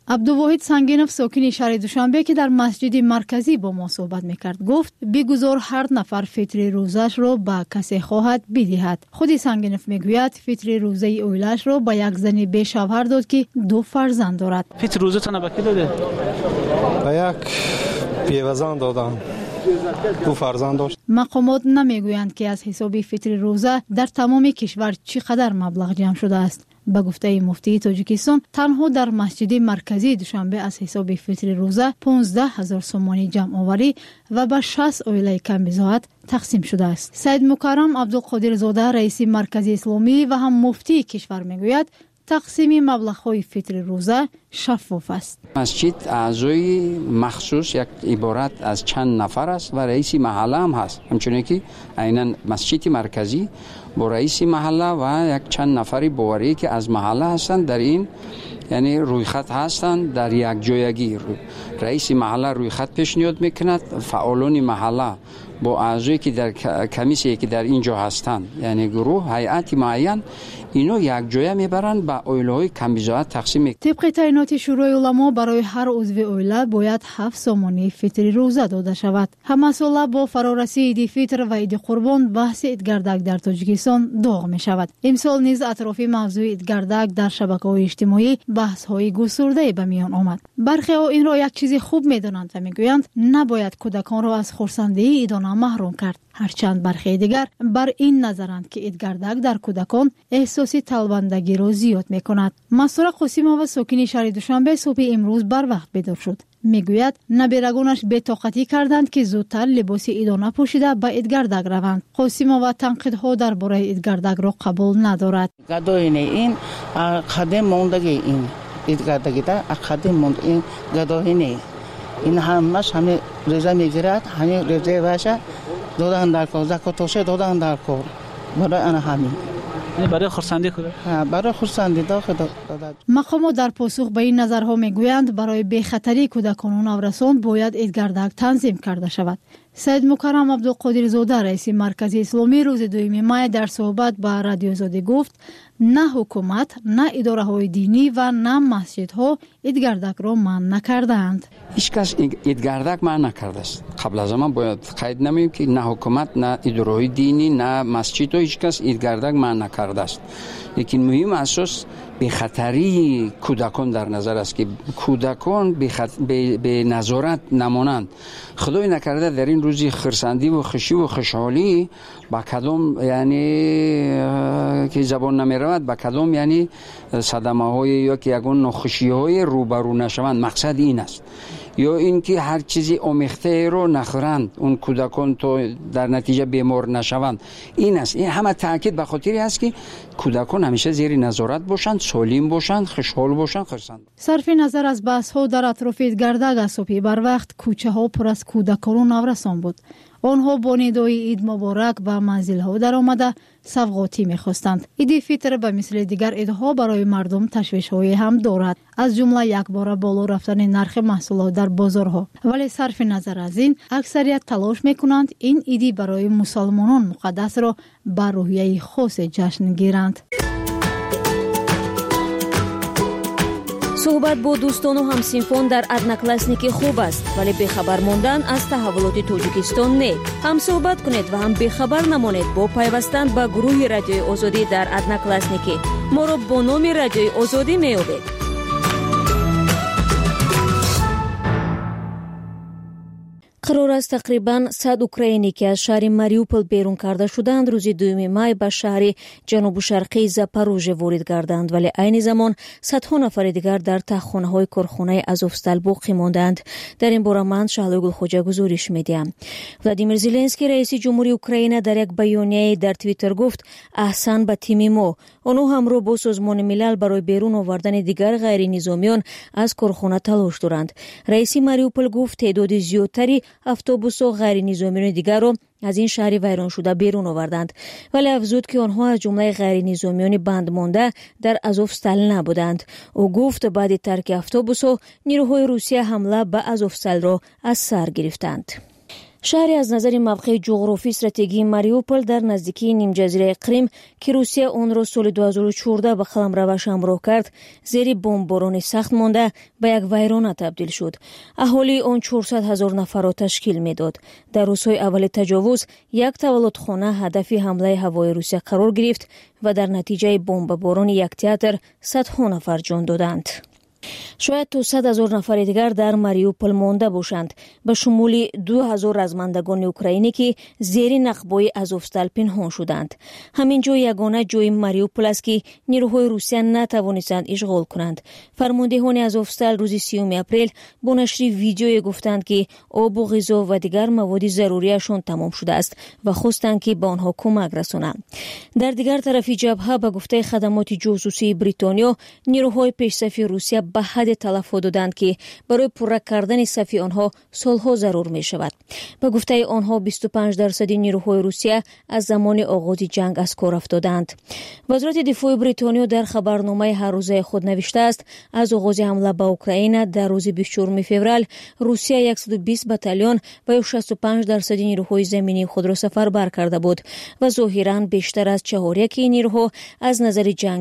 عبدالواحد سنگینف ساکن شهر دوشنبه که در مسجد مرکزی با ما صحبت میکرد گفت بگذار هر نفر فطر روزش رو به کسی خواهد بدهد. خود سنگینف میگوید فطر روزه اویلش رو به یک زن بی شوهر داد که 2 فرزند دارد. فطر روزه تان به کی داده؟ به یک پیوزن دادم. 2 فرزند داشت. مقامات نمیگویند که از حساب فطر روزه در تمام کشور چقدر مبلغ جمع شده است. به گفته مفتی تاجیکستان تنها در مسجد مرکزی دوشنبه از حساب فطر روزه 15,000 سومانی جمع آوری و به 60 اویله کمبزاعت تقسیم شده است. سید مکرم عبدالقادر زاده رئیس مرکز اسلامی و هم مفتی کشور میگوید تقسیم مبلغ‌های فطر روزه شفاف است. مسجد اعضای مخصوص یک عبارت از چند نفر است و رئیس محله هم هست. همچنین که عیناً مسجد مرکزی با رئیس محله و یک چند نفری باوری که از محله هستند در این یعنی روی خط هستند در یک جایگی. رئیس محله روی خط پیشنهاد میکند، فعالان محله با اعضایی که در کمیسیه که در اینجا هستند یعنی گروه هیئت معین اینو یک جای میبرند به اویله‌های کمبزاعت تقسیم میکنند. طبق تعیینات شورای علما برای هر عضو اویله باید 7 سومانی فطر روزه داده شود. همه ساله با فرارسی عید فطر و عید قربان بحث عیدگردک در تاجیکستان داغ می شود. امسال نیز اطراف موضوع عیدگردک در شبکه‌های اجتماعی بحث‌های گسترده به میان آمد. برخی ها این را یک چیز خوب می‌دانند و میگویند نباید کودکان را از خرسندی عیدانه محروم کرد. هرچند برخی دیگر بر این نظرند که عیدگردک در کودکان احساسی طلبندگی را زیاد می‌کند. مسرور قاسم‌آوا ساکن شهر دوشنبه صبح امروز بر وقت بیدار شد. میگوید نبیرگانش بی‌طاقتی کردند که زودتر لباس عیدانه پوشیده به عیدگردک روند. قاسم‌آوا تنقیدها درباره عیدگردک را قبول ندارد. گداین این قدم موندگی این عیدگردکی تا قدم موند این گداین این همش همه رضا میگیرد همه رضا باشه دادن در کار زکاتش دادن در کار برای آن همین برای خرسندی کنه برای خرسندی داد. مقامات در پاسخ به این نظرها میگویند برای بخطری کودکان و نوجوانان باید عیدگردک تنظیم کرده شود. سید مکرم عبدالقادر زاده رئیس مرکز اسلامی روز 2 می در صحبت با رادیو آزادی گفت نه حکومت نه اداره‌های دینی و نه مسجدها عیدگردک را منع نکردند. هیچ کس عیدگردک منع نکرده است. قبل از من باید قید نمیم که نه حکومت نه اداره‌های دینی نه مسجدها هیچ کس عیدگردک منع نکرده است. لیکن مهم اساس به خطری کودکان در نظر است که کودکان به نظارت نمانند. خدای نکرده در این روزی خرسندی و خوشی و خوشحالی با کدام یعنی که زبان نمی رود با کدام یعنی صدمه های یا که یگان ناخوشی های روبرو نشوند. مقصد این است یا اینکه هر چیزی آمیخته رو نخورند اون کودکان تو در نتیجه بیمار نشوند. این است. این همه تاکید به خاطری است که کودکان همیشه زیر نظارت باشند، سالم باشند، خوشحال باشند، خرسند. صرف نظر از بحث ها در اطراف عیدگردک از صبح بر وقت کوچه ها پر از کودکان و نورسان بود. آنها با ندای عید مبارک و منزل ها در آمده سوغاتی می‌خواستند. عید فطر به مثل دیگر عیدها برای مردم تشویش های هم دارد، از جمله یک بار بالا رفتن نرخ محصولات در بازارها. ولی صرف نظر از این اکثریت تلاش می‌کنند این عید برای مسلمانان مقدس را به روحیه خاص جشن گیرند. صحبت با دوستان و همسینفان در ادناکلاسنیکی خوب است ولی بخبر ماندن از تحولات تاجیکستان نه. هم صحبت کنید و هم بخبر نمانید با پیوستن به گروه رادیوی آزادی در ادناکلاسنیکی. ما را با نام رادیوی آزادی میابید. قرار است تقریباً 100 اوکراینی که از شهر ماریوپول بیرون کرده شدند روز 2 می به شهر جنوب شرقی زاپاروژه وارد گردند ولی عین زمان صدها نفر دیگر در تخم‌های کارخانه آزوفستال باقی ماندند. در این باره من شهلا گلخوجا گزارش میدیم. ولادیمیر زلنسکی رئیس جمهوری اوکراین در یک بیانیه در توییتر گفت احسان به تیم ما. آنها همراه با سازمان ملل برای بیرون آوردن دیگر غیر نظامیان از کارخانه تلاش دارند. رئیس ماریوپول گفت تعداد زیادتری اتوبوس و غیر نظامیان دیگر را از این شهر ویران شده بیرون آوردند ولی افزود که آنها از جمله غیر نظامیان بند مانده در آزوفستال نبودند. او گفت بعد ترک اتوبوس نیروهای روسیه حمله به آزوفستال را از سر گرفتند. شهری از نظر موقع جغرافی استراتژی ماریوپول در نزدیکی نیم جزیره کریم که روسیه آن را سال 2014 به قلمروش همراه کرد، زیر بمباران سخت مانده به یک ویرانه تبدیل شد. اهالی آن 400,000 نفر را تشکیل میداد. در روزهای اول تجاوز یک تولدخانه هدف حمله هوایی روسیه قرار گرفت و در نتیجه بمباران یک تئاتر صدها نفر جان دادند. شاید تا 100,000 نفر دیگر در ماریوپول مانده باشند، به شمول 2,000 رزمندگان اوکراینی که زیر نخبای آزوفستال پنهان شدند. همین جا یگانه جای ماریوپول است که نیروهای روسیه نتوانستند اشغال کنند. فرماندهان آزوفستال روز 30 اپریل با نشر ویدیویی گفتند که آب و غذا و دیگر مواد ضروریشان تمام شده است و خواستند که به آنها کمک رسانند. در دیگر طرف جبهه به گفته خدمات جاسوسی بریتانیا، نیروهای پیش‌صف روسیه به حد تلف دادند که برای پوره کردن صف آنها سالها ضرور می شود. به گفته آنها 25% نیروهای روسیه از زمان آغاز جنگ از کار افتادند. وزارت دفاع بریتانیا در خبرنامه هر روزه خود نوشته است از آغاز حمله به اوکراین در روز 24 فوریه روسیه 120 بتالون و 65% نیروهای زمینی خود را سفربر کرده بود و ظاهراً بیشتر از 4/1 نیروها از نظر جنگ